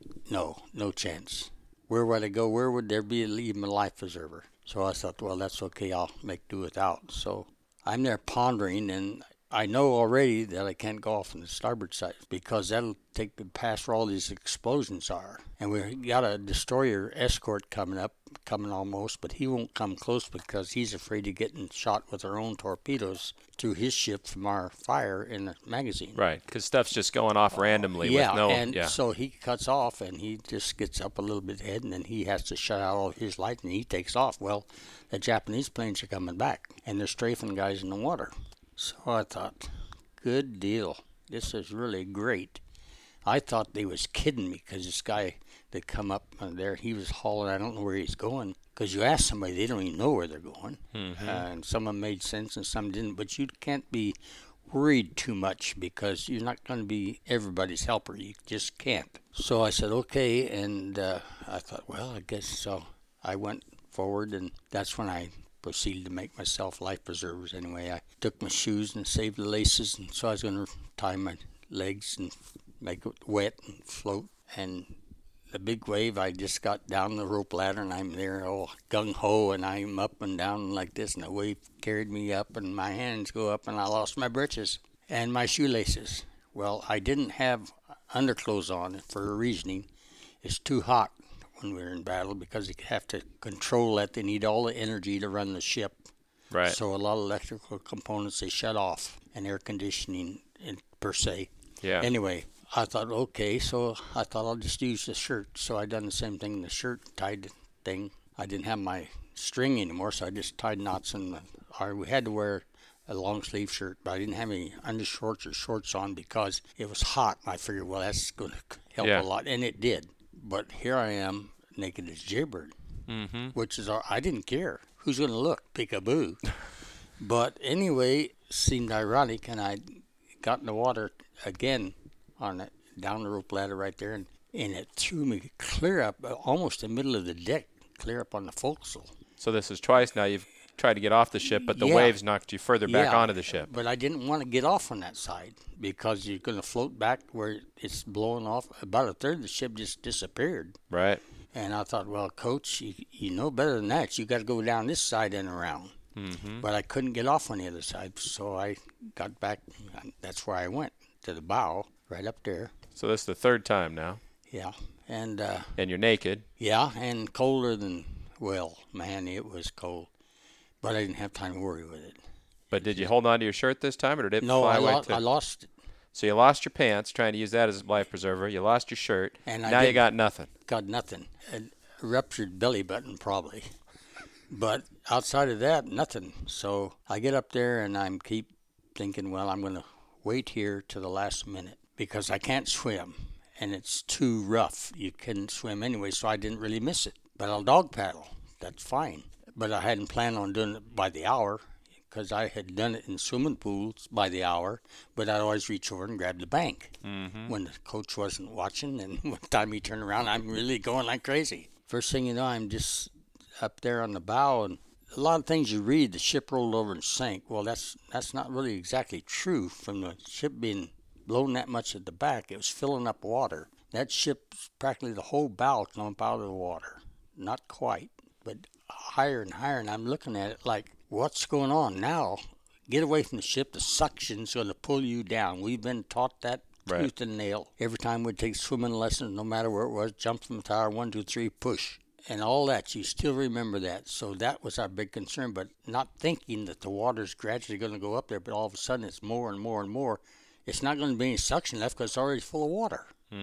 No chance. Where would I go? Where would there be even a life preserver? So I thought, well, that's okay. I'll make do without. So I'm there pondering, and I know already that I can't go off on the starboard side because that'll take me past where all these explosions are. And we got a destroyer escort coming almost, but he won't come close because he's afraid of getting shot with our own torpedoes through his ship from our fire in the magazine. Right, because stuff's just going off randomly with no... So he cuts off, and he just gets up a little bit ahead, and then he has to shut out all his light, and he takes off. Well, the Japanese planes are coming back, and they're strafing guys in the water. So I thought, good deal. This is really great. I thought they was kidding me because this guy that come up there, he was hauling, I don't know where he's going. Because you ask somebody, they don't even know where they're going. And some of them made sense and some didn't. But you can't be worried too much because you're not going to be everybody's helper. You just can't. So I said, okay. And I thought, well, I guess so. I went forward, and that's when I proceeded to make myself life preservers anyway. I took my shoes and saved the laces, and so I was going to tie my legs and make it wet and float. And the big wave, I just got down the rope ladder, and I'm there all gung-ho, and I'm up and down like this, and the wave carried me up, and my hands go up, and I lost my breeches and my shoelaces. Well, I didn't have underclothes on for a reasoning. It's too hot when we were in battle because you have to control that. They need all the energy to run the ship. Right. So a lot of electrical components they shut off, and air conditioning per se. Yeah. Anyway, I thought, okay, so I thought I'll just use the shirt. So I done the same thing in the shirt, tied the thing. I didn't have my string anymore, so I just tied knots in we had to wear a long sleeve shirt, but I didn't have any undershorts or shorts on because it was hot. I figured, well, that's going to help a lot, and it did. But here I am, naked as Jaybird, which is, I didn't care. Who's going to look? Peekaboo. But anyway, seemed ironic, and I got in the water again down the rope ladder right there, and it threw me clear up, almost the middle of the deck, clear up on the forecastle. So this is twice now you've tried to get off the ship, but the waves knocked you further back onto the ship. But I didn't want to get off on that side because you're going to float back where it's blowing off. About a third of the ship just disappeared. Right. And I thought, well, Coach, you know better than that. You got to go down this side and around. Mm-hmm. But I couldn't get off on the other side, so I got back. That's where I went, to the bow, right up there. So this is the third time now. Yeah. And you're naked. Yeah, and colder than, well, man, it was cold. But I didn't have time to worry with it. But did you hold on to your shirt this time, or did it fly away? No, I lost it. So you lost your pants, trying to use that as a life preserver. You lost your shirt. And now you got nothing. Got nothing. A ruptured belly button, probably. But outside of that, nothing. So I get up there, and I keep thinking, well, I'm going to wait here to the last minute because I can't swim, and it's too rough. You couldn't swim anyway, so I didn't really miss it. But I'll dog paddle. That's fine. But I hadn't planned on doing it by the hour because I had done it in swimming pools by the hour, but I'd always reach over and grab the bank when the coach wasn't watching, and one time he turned around, I'm really going like crazy. First thing you know, I'm just up there on the bow, and a lot of things you read, the ship rolled over and sank. Well, that's not really exactly true. From the ship being blown that much at the back, it was filling up water. That ship's practically the whole bow came up out of the water. Not quite, but higher and higher, and I'm looking at it like, what's going on now? Get away from the ship. The suction's going to pull you down. We've been taught that tooth and nail. Every time we'd take swimming lessons, no matter where it was, jump from the tower, 1, 2, 3, push. And all that, you still remember that. So that was our big concern, but not thinking that the water's gradually going to go up there, but all of a sudden it's more and more and more. It's not going to be any suction left because it's already full of water.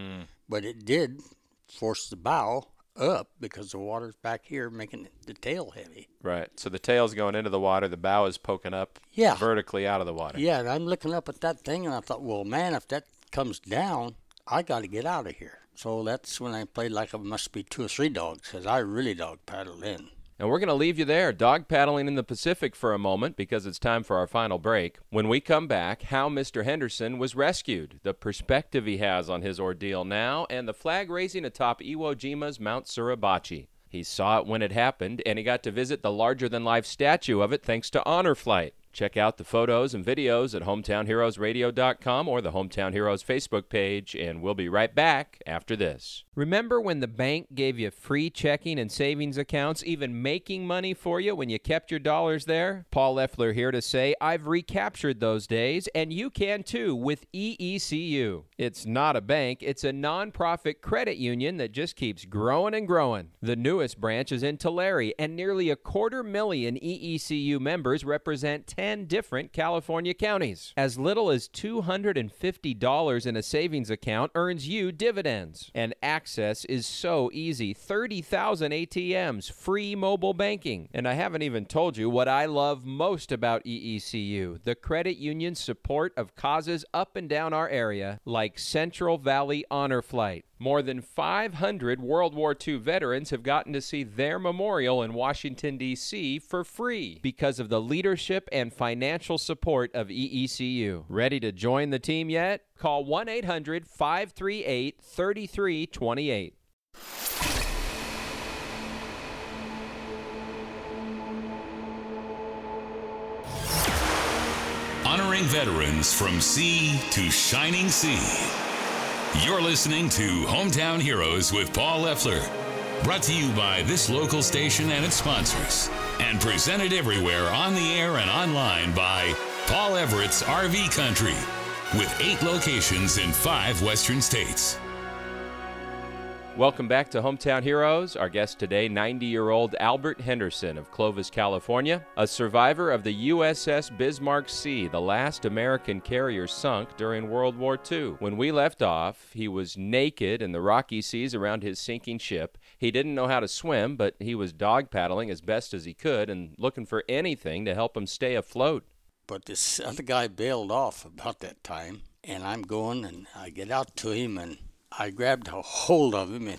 But it did force the bow up because the water's back here making the tail heavy. Right. So the tail's going into the water, the bow is poking up vertically out of the water. Yeah, and I'm looking up at that thing, and I thought, well, man, if that comes down, I got to get out of here. So that's when I played like it must be 2 or 3 dogs, because I really dog paddled in. And we're going to leave you there, dog paddling in the Pacific for a moment, because it's time for our final break. When we come back, how Mr. Henderson was rescued, the perspective he has on his ordeal now, and the flag raising atop Iwo Jima's Mount Suribachi. He saw it when it happened, and he got to visit the larger-than-life statue of it thanks to Honor Flight. Check out the photos and videos at hometownheroesradio.com or the Hometown Heroes Facebook page, and we'll be right back after this. Remember when the bank gave you free checking and savings accounts, even making money for you when you kept your dollars there? Paul Leffler here to say I've recaptured those days, and you can too with EECU. It's not a bank, it's a nonprofit credit union that just keeps growing and growing. The newest branch is in Tulare, and nearly 250,000 EECU members represent 10 different California counties. As little as $250 in a savings account earns you dividends. And access is so easy. 30,000 ATMs, free mobile banking. And I haven't even told you what I love most about EECU, the credit union's support of causes up and down our area, like Central Valley Honor Flight. More than 500 World War II veterans have gotten to see their memorial in Washington, D.C. for free because of the leadership and financial support of EECU. Ready to join the team yet? Call 1-800-538-3328. Honoring veterans from sea to shining sea. You're listening to Hometown Heroes with Paul Leffler. Brought to you by this local station and its sponsors. And presented everywhere on the air and online by Paul Everett's RV Country. With 8 locations in 5 western states. Welcome back to Hometown Heroes. Our guest today, 90-year-old Albert Henderson of Clovis, California, a survivor of the USS Bismarck Sea, the last American carrier sunk during World War II. When we left off, he was naked in the rocky seas around his sinking ship. He didn't know how to swim, but he was dog paddling as best as he could and looking for anything to help him stay afloat. But this other guy bailed off about that time, and I'm going, and I get out to him, and I grabbed a hold of him, and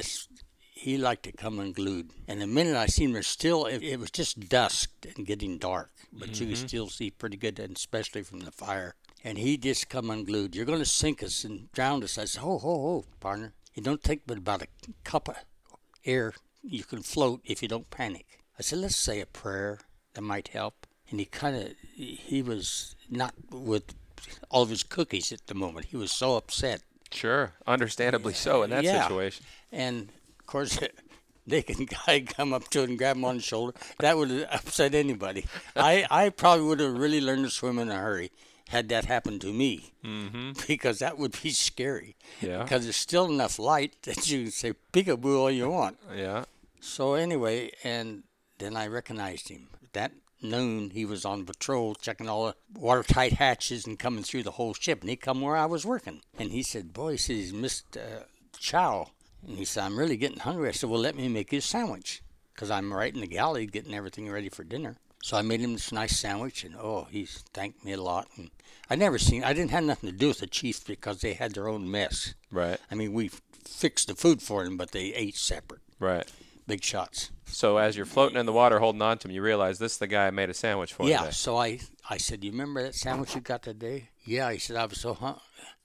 he liked to come unglued. And the minute I seen him, it was just dusk and getting dark, but you could still see pretty good, and especially from the fire. And he just come unglued. You're going to sink us and drown us. I said, ho, partner. It don't take but about a cup of air. You can float if you don't panic. I said, let's say a prayer that might help. And he was not with all of his cookies at the moment. He was so upset. Sure, understandably so in that situation. And, of course, naked guy come up to it and grab him on the shoulder. That would have upset anybody. I probably would have really learned to swim in a hurry had that happened to me, because that would be scary. Yeah. Because there's still enough light that you can say peekaboo all you want. Yeah. So anyway, and then I recognized him. That noon, he was on patrol checking all the watertight hatches and coming through the whole ship. And he come where I was working. And he said, boy, he said, he's missed chow. And he said, I'm really getting hungry. I said, well, let me make you a sandwich, because I'm right in the galley getting everything ready for dinner. So I made him this nice sandwich, and he thanked me a lot. And I didn't have nothing to do with the chief because they had their own mess. Right. I mean, we fixed the food for them, but they ate separate. Right. Big shots. So as you're floating in the water holding on to him, you realize this is the guy I made a sandwich for today. Yeah, so I said, you remember that sandwich you got today? Yeah, he said, I was so hungry.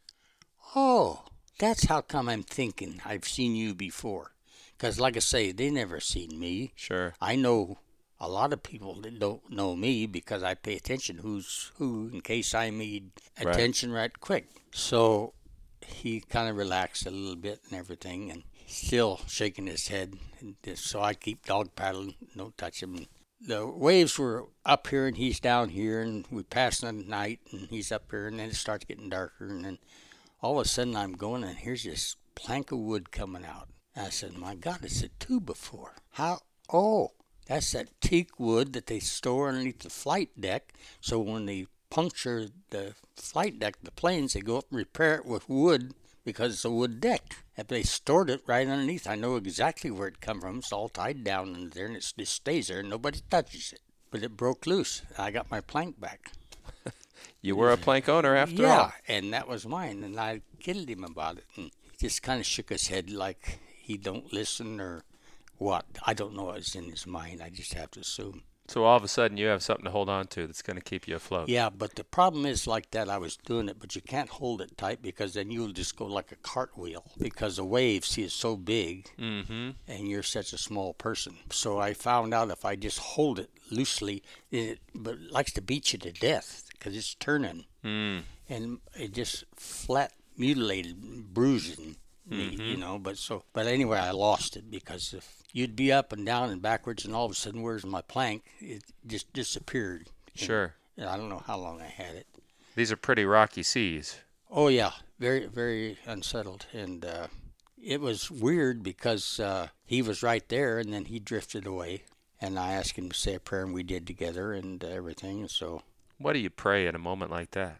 Oh, that's how come I'm thinking I've seen you before. Because like I say, they never seen me. Sure. I know a lot of people that don't know me because I pay attention who's who in case I need attention right quick. So he kind of relaxed a little bit and everything, and still shaking his head. So I keep dog paddling, don't touch him. The waves were up here and he's down here, and we passed the night and he's up here, and then it starts getting darker, and then all of a sudden I'm going, and here's this plank of wood coming out. And I said, my God, it's a 2x4. How? Oh, that's that teak wood that they store underneath the flight deck, so when they puncture the flight deck, the planes, they go up and repair it with wood because it's a wood deck. If they stored it right underneath, I know exactly where it come from. It's all tied down in there, and it just stays there, and nobody touches it. But it broke loose. I got my plank back. You were a plank owner after all. Yeah, and that was mine, and I kidded him about it. And he just kind of shook his head like he don't listen or what. I don't know what's in his mind. I just have to assume. So all of a sudden you have something to hold on to that's going to keep you afloat. Yeah, but the problem is like that. I was doing it, but you can't hold it tight because then you'll just go like a cartwheel because the wave, see, is so big and you're such a small person. So I found out if I just hold it loosely, but it likes to beat you to death because it's turning. And it just flat mutilated, bruising me, you know. But anyway, I lost it because if you'd be up and down and backwards, and all of a sudden, where's my plank? It just disappeared. Sure. And I don't know how long I had it. These are pretty rocky seas. Oh, yeah. Very, very unsettled. And it was weird because he was right there, and then he drifted away. And I asked him to say a prayer, and we did together and everything. So, what do you pray in a moment like that?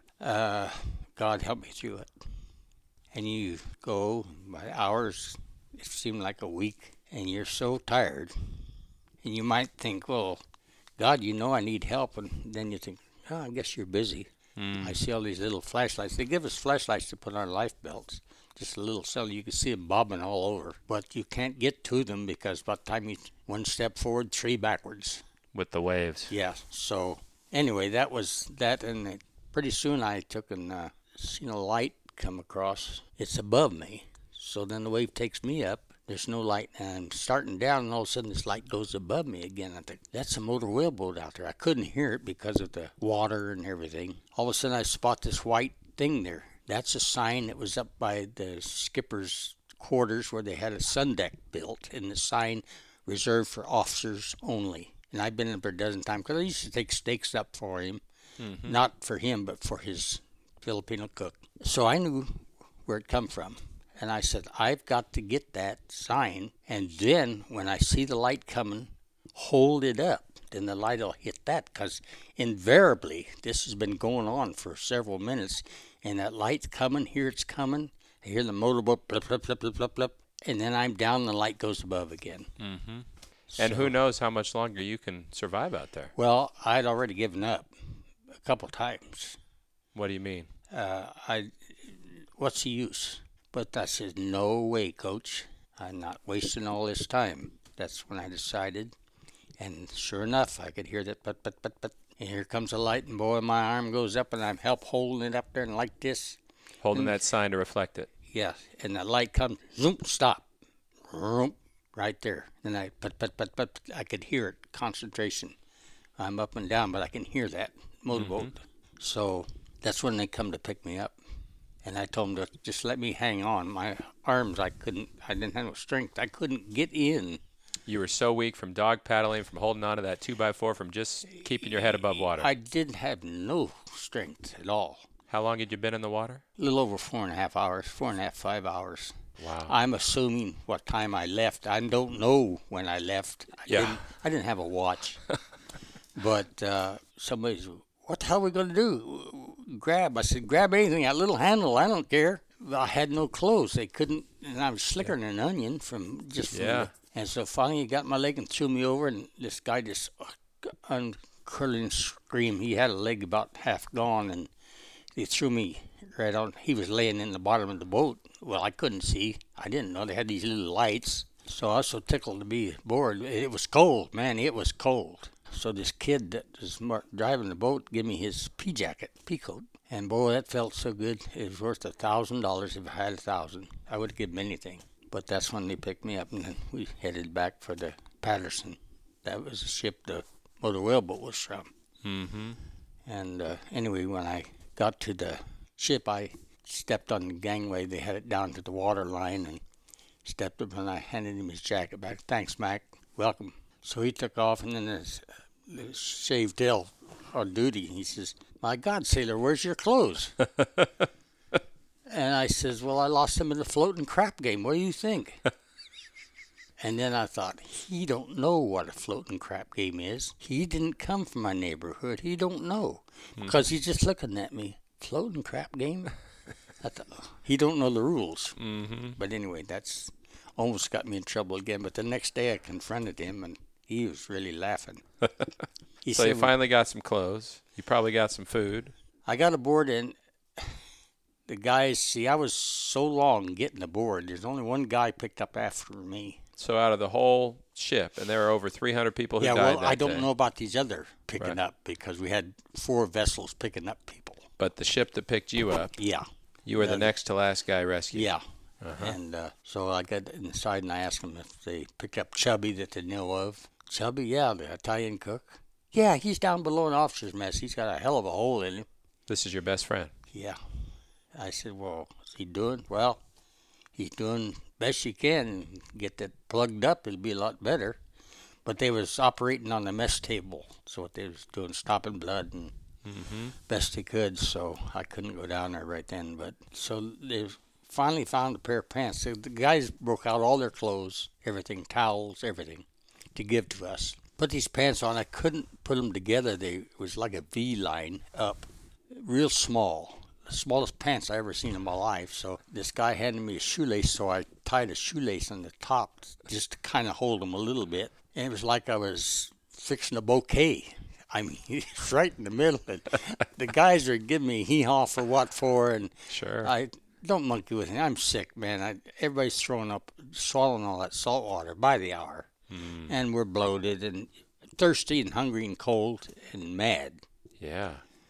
God, help me through it. And you go by hours, it seemed like a week. And you're so tired, and you might think, well, God, you know I need help, and then you think, oh, I guess you're busy. I see all these little flashlights. They give us flashlights to put on our life belts, just a little cell. You can see them bobbing all over, but you can't get to them because by the time you one step forward, three backwards. With the waves. Yeah, so anyway, that was that, and pretty soon I took and seen a light come across. It's above me, so then the wave takes me up. There's no light, and I'm starting down, and all of a sudden this light goes above me again. I think, that's a motor whaleboat out there. I couldn't hear it because of the water and everything. All of a sudden I spot this white thing there. That's a sign that was up by the skipper's quarters where they had a sun deck built, and the sign reserved for officers only. And I've been in there a dozen times because I used to take steaks up for him, not for him, but for his Filipino cook. So I knew where it come from. And I said, I've got to get that sign, and then when I see the light coming, hold it up. Then the light will hit that, because invariably, this has been going on for several minutes, and that light's coming, here it's coming, I hear the motorboat blip, blip, blip, blip, blip, blip, and then I'm down, the light goes above again. Mm-hmm. And who knows how much longer you can survive out there? Well, I'd already given up a couple times. What do you mean? What's the use? But I said, no way, Coach. I'm not wasting all this time. That's when I decided. And sure enough, I could hear that, but. And here comes the light, and boy, my arm goes up, and I'm holding it up there, and like this. Holding that sign to reflect it. Yeah, and the light comes, zoom, stop. Zoom, right there. And I, but, I could hear it, concentration. I'm up and down, but I can hear that motorboat. Mm-hmm. So that's when they come to pick me up. And I told them to just let me hang on. My arms, I didn't have no strength. I couldn't get in. You were so weak from dog paddling, from holding on to that 2x4, from just keeping your head above water. I didn't have no strength at all. How long had you been in the water? A little over 4.5 hours, 4.5, 5 hours. Wow. I'm assuming what time I left. I don't know when I left. I didn't have a watch. But somebody's, what the hell are we going to do? Grab. I said, grab anything, that little handle, I don't care. I had no clothes. They couldn't, and I was slicker than an onion from. And so finally he got my leg and threw me over, and this guy just uncurling scream. He had a leg about half gone, and they threw me right on. He was laying in the bottom of the boat. Well, I couldn't see. I didn't know they had these little lights. So I was so tickled to be aboard. It was cold, man. It was cold. So this kid that was driving the boat gave me his pea coat. And boy, that felt so good. It was worth $1,000 if I had 1,000. I would give him anything. But that's when they picked me up, and then we headed back for the Patterson. That was the ship the motor whaleboat was from. Mm-hmm. And anyway, when I got to the ship, I stepped on the gangway. They had it down to the water line, and stepped up, and I handed him his jacket back. Thanks, Mac. Welcome. So he took off, and then the shaved tail on duty. He says, my God, sailor, where's your clothes? And I says, well, I lost them in the floating crap game. What do you think? And then I thought, he don't know what a floating crap game is. He didn't come from my neighborhood. He don't know. Because he's just looking at me. Floating crap game? I thought, he don't know the rules. Mm-hmm. But anyway, that's almost got me in trouble again. But the next day I confronted him, and he was really laughing. So you finally got some clothes. You probably got some food. I got aboard, and the guys, see, I was so long getting aboard. There's only one guy picked up after me. So out of the whole ship, and there are over 300 people who died that day. Yeah, well, I don't know about these other picking up, because we had 4 vessels picking up people. But the ship that picked you up, yeah, you were the next to last guy rescued. Yeah. And so I got inside, and I asked them if they picked up Chubby that they know of. Chubby, yeah, the Italian cook. Yeah, he's down below an officer's mess. He's got a hell of a hole in him. This is your best friend? Yeah. I said, well, what's he doing? Well, he's doing best he can. Get that plugged up, it'll be a lot better. But they was operating on the mess table. So what they was doing, stopping blood and best they could. So I couldn't go down there right then. But so they finally found a pair of pants. So the guys broke out all their clothes, everything, towels, everything, to give to us. Put these pants on. I couldn't put them together. It was like a V line up, real small. The smallest pants I ever seen in my life. So this guy handed me a shoelace, so I tied a shoelace on the top just to kind of hold them a little bit. And it was like I was fixing a bouquet. I mean, it's right in the middle. And the guys are giving me hee-haw for what for, and sure. I don't monkey with it. I'm sick, man. Everybody's swallowing all that salt water by the hour. And we're bloated and thirsty and hungry and cold and mad. Yeah.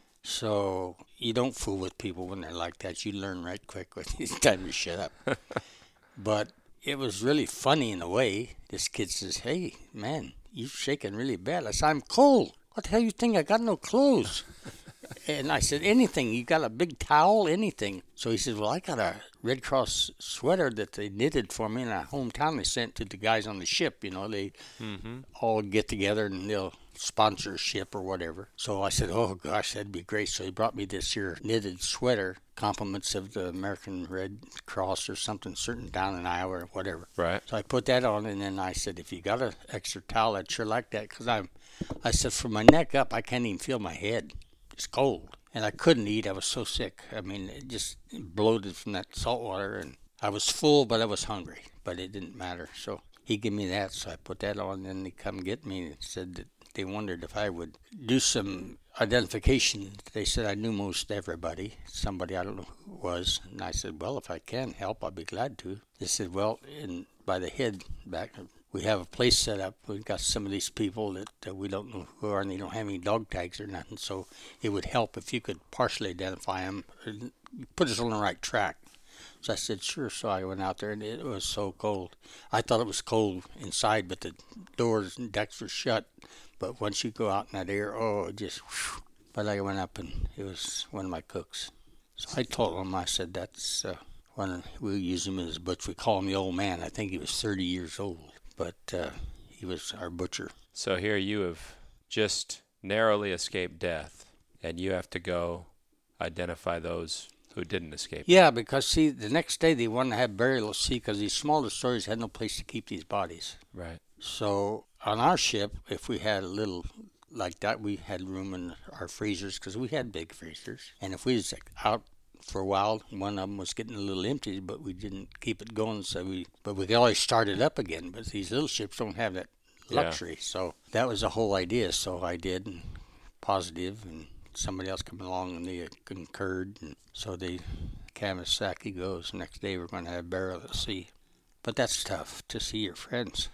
So you don't fool with people when they're like that. You learn right quick when it's time to shut up. But it was really funny in a way. This kid says, hey, man, you're shaking really bad. I said, I'm cold. What the hell you think? I got no clothes. And I said, anything. You got a big towel? Anything. So he says, well, I got a Red Cross sweater that they knitted for me in our hometown. They sent to the guys on the ship. You know, they all get together and they'll sponsorship or whatever. So I said, oh gosh, that'd be great. So he brought me this here knitted sweater, compliments of the American Red Cross or something certain down in Iowa or whatever. Right. So I put that on, and then I said, if you got an extra towel, I'd sure like that, because I said, from my neck up, I can't even feel my head. It's cold. And I couldn't eat. I was so sick. I mean, it just bloated from that salt water, and I was full, but I was hungry. But it didn't matter. So he gave me that, so I put that on, and they come get me and said that they wondered if I would do some identification. They said I knew most everybody, somebody I don't know who it was. And I said, well, if I can help, I'll be glad to. They said, well, by the head back, we have a place set up. We've got some of these people that we don't know who are, and they don't have any dog tags or nothing. So it would help if you could partially identify them, put us on the right track. So I said, sure. So I went out there, and it was so cold. I thought it was cold inside, but the doors and decks were shut. But once you go out in that air, oh, it just whew. But I went up, and it was one of my cooks. So I told him, I said, that's we use him as a butcher. We call him the old man. I think he was 30 years old. But he was our butcher. So here you have just narrowly escaped death, and you have to go identify those who didn't escape. Yeah, because, see, the next day they wanted to have burial at sea because these smaller stories had no place to keep these bodies. Right. So on our ship, if we had a little like that, we had room in our freezers because we had big freezers. And if we was out for a while, one of them was getting a little empty, but we didn't keep it going. But we could always start it up again. But these little ships don't have that luxury. Yeah. So that was the whole idea. So I did, and positive, and somebody else came along and they concurred. And so the Kawasaki goes. Next day we're going to have burial at sea. But that's tough to see your friends.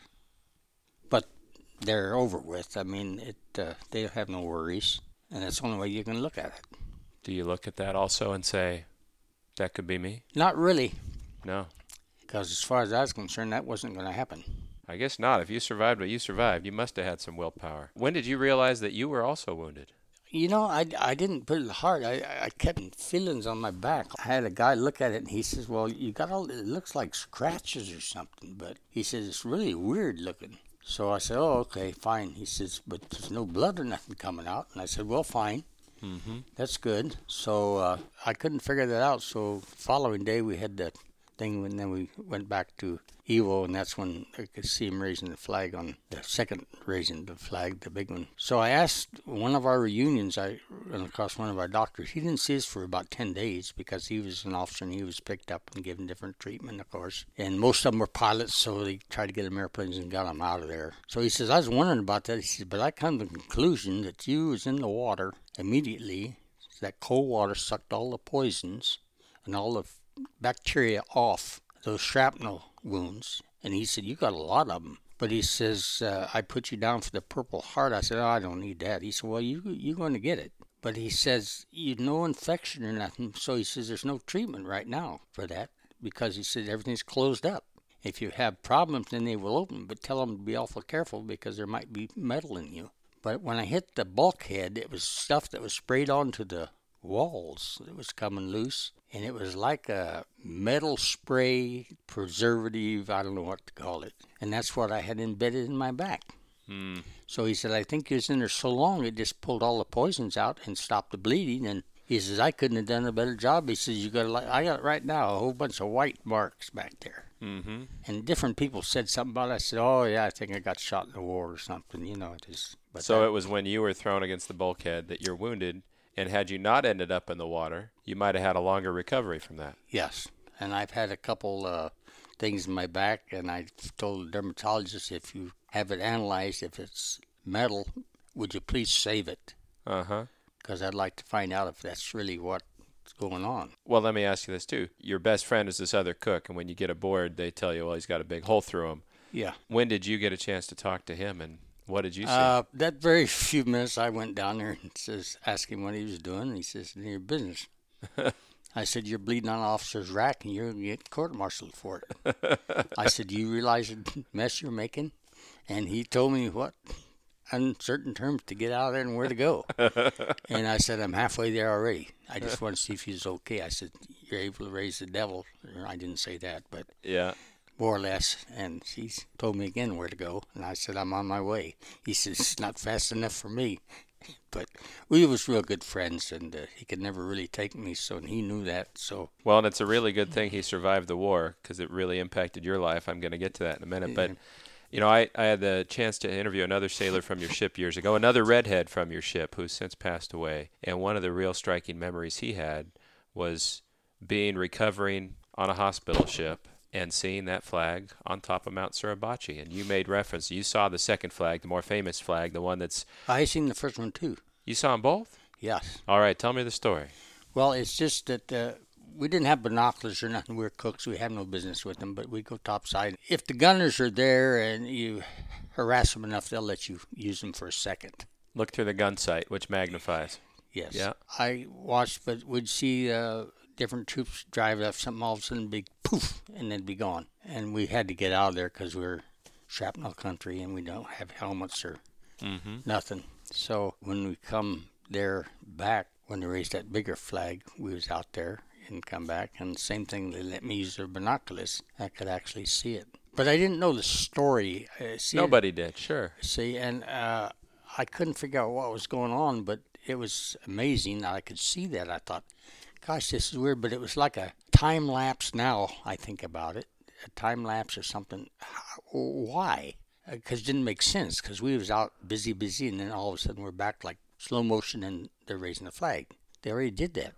But they're over with. I mean, they have no worries, and that's the only way you can look at it. Do you look at that also and say, that could be me? Not really. No. Because as far as I was concerned, that wasn't going to happen. I guess not. If you survived what you survived, you must have had some willpower. When did you realize that you were also wounded? You know, I didn't put it hard. I kept feelings on my back. I had a guy look at it, and he says, well, you got all, it looks like scratches or something. But he says, it's really weird looking. So I said, oh, okay, fine. He says, but there's no blood or nothing coming out. And I said, well, fine. Mm-hmm. That's good. So I couldn't figure that out. So following day we had that thing, and then we went back to Evo, and that's when I could see him raising the flag on the second raising the flag, the big one. So I asked one of our reunions, I ran across one of our doctors. He didn't see us for about 10 days because he was an officer and he was picked up and given different treatment, of course. And most of them were pilots, so they tried to get them airplanes and got them out of there. So he says, I was wondering about that. He says, but I come to the conclusion that you was in the water immediately. That cold water sucked all the poisons and all the bacteria off those shrapnel wounds. And he said, you got a lot of them. But he says, I put you down for the Purple Heart. I said, oh, I don't need that. He said, well, you're going to get it. But he says, no infection or nothing. So he says, there's no treatment right now for that because he said everything's closed up. If you have problems, then they will open. But tell them to be awful careful because there might be metal in you. But when I hit the bulkhead, it was stuff that was sprayed onto the walls. It was coming loose. And it was like a metal spray preservative, I don't know what to call it. And that's what I had embedded in my back. So he said, I think you was in there so long, it just pulled all the poisons out and stopped the bleeding. And he says, I couldn't have done a better job. He says, I got right now a whole bunch of white marks back there. Mm-hmm. And different people said something about it. I said, oh, yeah, I think I got shot in the war or something, you know. So it was when you were thrown against the bulkhead that you're wounded. And had you not ended up in the water, you might have had a longer recovery from that. Yes. And I've had a couple things in my back, and I told the dermatologist, if you have it analyzed, if it's metal, would you please save it? Uh-huh. Because I'd like to find out if that's really what's going on. Well, let me ask you this, too. Your best friend is this other cook, and when you get aboard, they tell you, well, he's got a big hole through him. Yeah. When did you get a chance to talk to him, and what did you see? That very few minutes I went down there and asked him what he was doing. And he says, "In your business." I said, "You're bleeding on an officer's rack and you're going to get court-martialed for it." I said, "Do you realize the mess you're making?" And he told me what uncertain terms to get out of there and where to go. And I said, "I'm halfway there already. I just want to see if he's okay." I said, "You're able to raise the devil." I didn't say that, but yeah. more or less. And she told me again where to go, and I said, I'm on my way. He said, it's not fast enough for me. But we was real good friends, and he could never really take me, so he knew that. So Well, and it's a really good thing he survived the war because it really impacted your life. I'm going to get to that in a minute. But, you know, I had the chance to interview another sailor from your ship years ago, another redhead from your ship who's since passed away. And one of the real striking memories he had was recovering on a hospital ship and seeing that flag on top of Mount Suribachi. And you made reference. You saw the second flag, the more famous flag, the one that's... I seen the first one, too. You saw them both? Yes. All right, tell me the story. Well, it's just that we didn't have binoculars or nothing. We were cooks. We have no business with them, but we go topside. If the gunners are there and you harass them enough, they'll let you use them for a second. Look through the gun sight, which magnifies. Yes. Yeah. I watched, but we'd see different troops drive up, something all of a sudden, big poof, and they'd be gone. And we had to get out of there because we're shrapnel country and we don't have helmets or nothing. So when we come there back, when they raised that bigger flag, we was out there and come back. And same thing, they let me use their binoculars. I could actually see it. But I didn't know the story. Nobody did, sure. See, and I couldn't figure out what was going on, but it was amazing that I could see that. I thought, gosh, this is weird, but it was like a time lapse now, I think about it. A time lapse or something. Why? Because it didn't make sense, because we was out busy, and then all of a sudden we're back like slow motion and they're raising the flag. They already did that.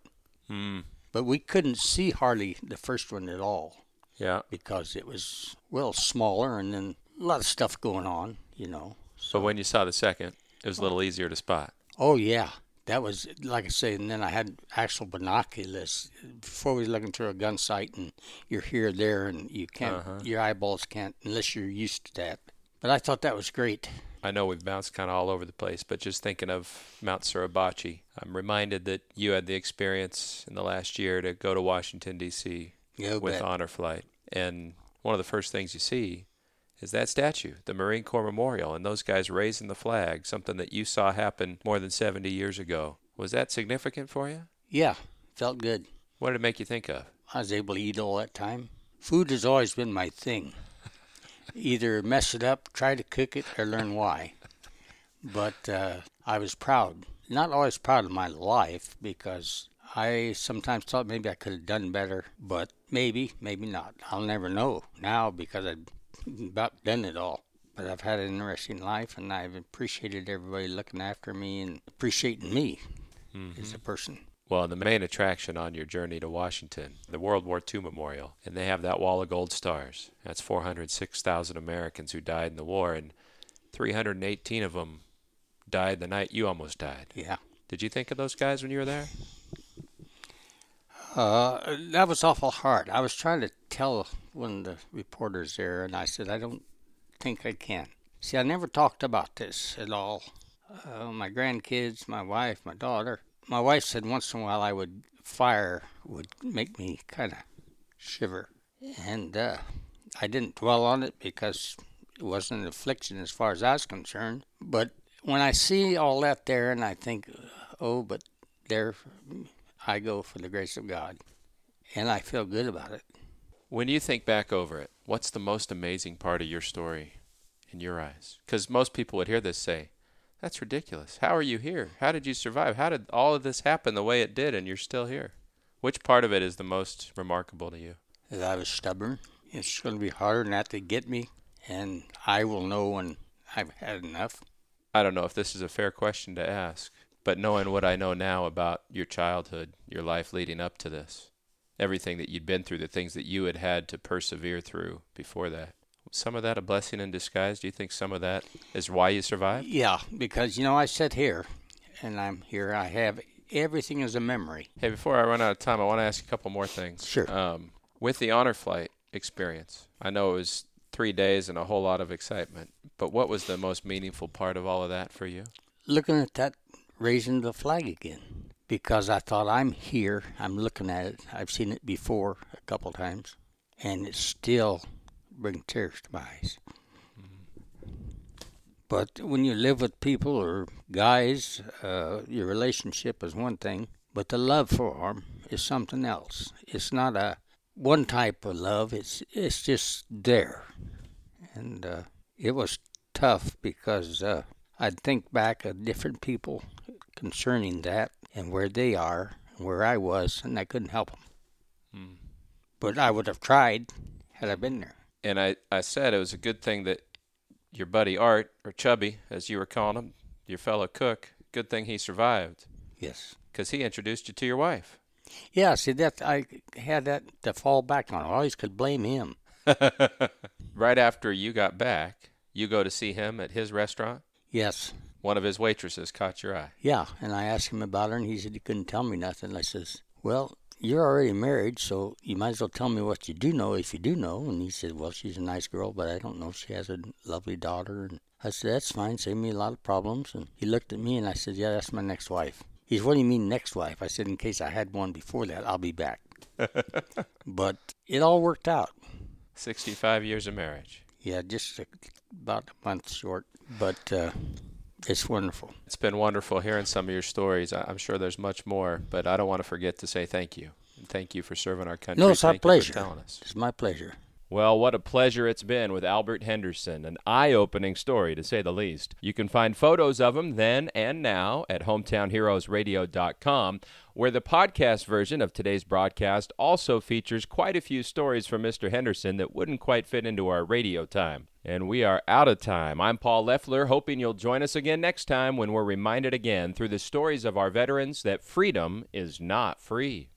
But we couldn't see hardly the first one at all. Yeah. Because it was, well, smaller and then a lot of stuff going on, you know. So when you saw the second, it was a little easier to spot. Oh, yeah. That was, like I say, and then I had actual binoculars. Before we was looking through a gun sight and you're here, there, and you can't, your eyeballs can't, unless you're used to that. But I thought that was great. I know we've bounced kind of all over the place, but just thinking of Mount Suribachi, I'm reminded that you had the experience in the last year to go to Washington, D.C. with Honor Flight. And one of the first things you see is that statue, the Marine Corps Memorial, and those guys raising the flag, something that you saw happen more than 70 years ago. Was that significant for you? Yeah, felt good. What did it make you think of? I was able to eat all that time. Food has always been my thing. Either mess it up, try to cook it, or learn why. But I was proud. Not always proud of my life, because I sometimes thought maybe I could have done better, but maybe not. I'll never know now because I've about done it all. But I've had an interesting life, and I've appreciated everybody looking after me and appreciating me as a person. Well, the main attraction on your journey to Washington, the World War II Memorial, and they have that wall of gold stars. That's 406,000 Americans who died in the war, and 318 of them died the night you almost died. Yeah. Did you think of those guys when you were there? That was awful hard. I was trying to tell one of the reporters there, and I said, I don't think I can. See, I never talked about this at all. My grandkids, my wife, my daughter. My wife said once in a while fire would make me kind of shiver. And I didn't dwell on it because it wasn't an affliction as far as I was concerned. But when I see all that there and I think, oh, but there I go for the grace of God. And I feel good about it. When you think back over it, what's the most amazing part of your story in your eyes? Because most people would hear this say, that's ridiculous. How are you here? How did you survive? How did all of this happen the way it did and you're still here? Which part of it is the most remarkable to you? That I was stubborn. It's going to be harder than that to get me, and I will know when I've had enough. I don't know if this is a fair question to ask, but knowing what I know now about your childhood, your life leading up to this, everything that you'd been through, the things that you had had to persevere through before that, some of that a blessing in disguise? Do you think some of that is why you survived? Yeah, because, you know, I sit here, and I'm here. I have everything as a memory. Hey, before I run out of time, I want to ask you a couple more things. Sure. With the Honor Flight experience, I know it was 3 days and a whole lot of excitement, but what was the most meaningful part of all of that for you? Looking at that, raising the flag again, because I thought, I'm here, I'm looking at it. I've seen it before a couple times, and it still brings tears to my eyes. But when you live with people or guys, your relationship is one thing, but the love for them is something else. It's not one type of love. It's just there. And it was tough because I'd think back of different people concerning that and where they are and where I was, and I couldn't help them. But I would have tried had I been there. And I said it was a good thing that your buddy Art, or Chubby, as you were calling him, your fellow cook, good thing he survived. Yes. Because he introduced you to your wife. Yeah, see, that I had that to fall back on. I always could blame him. Right after you got back, you go to see him at his restaurant? Yes. One of his waitresses caught your eye. Yeah, and I asked him about her, and he said he couldn't tell me nothing. I says, well, you're already married, so you might as well tell me what you do know if you do know. And he said, well, she's a nice girl, but I don't know. She has a lovely daughter. And I said, that's fine. Save me a lot of problems. And he looked at me, and I said, yeah, that's my next wife. He said, what do you mean next wife? I said, in case I had one before that, I'll be back. But it all worked out. 65 years of marriage. Yeah, just about a month short, but it's wonderful. It's been wonderful hearing some of your stories. I'm sure there's much more, but I don't want to forget to say thank you. And thank you for serving our country. No, it's our Thank you for pleasure. telling us. It's my pleasure. Well, what a pleasure it's been with Albert Henderson. An eye-opening story, to say the least. You can find photos of him then and now at hometownheroesradio.com, where the podcast version of today's broadcast also features quite a few stories from Mr. Henderson that wouldn't quite fit into our radio time. And we are out of time. I'm Paul Leffler, hoping you'll join us again next time when we're reminded again through the stories of our veterans that freedom is not free.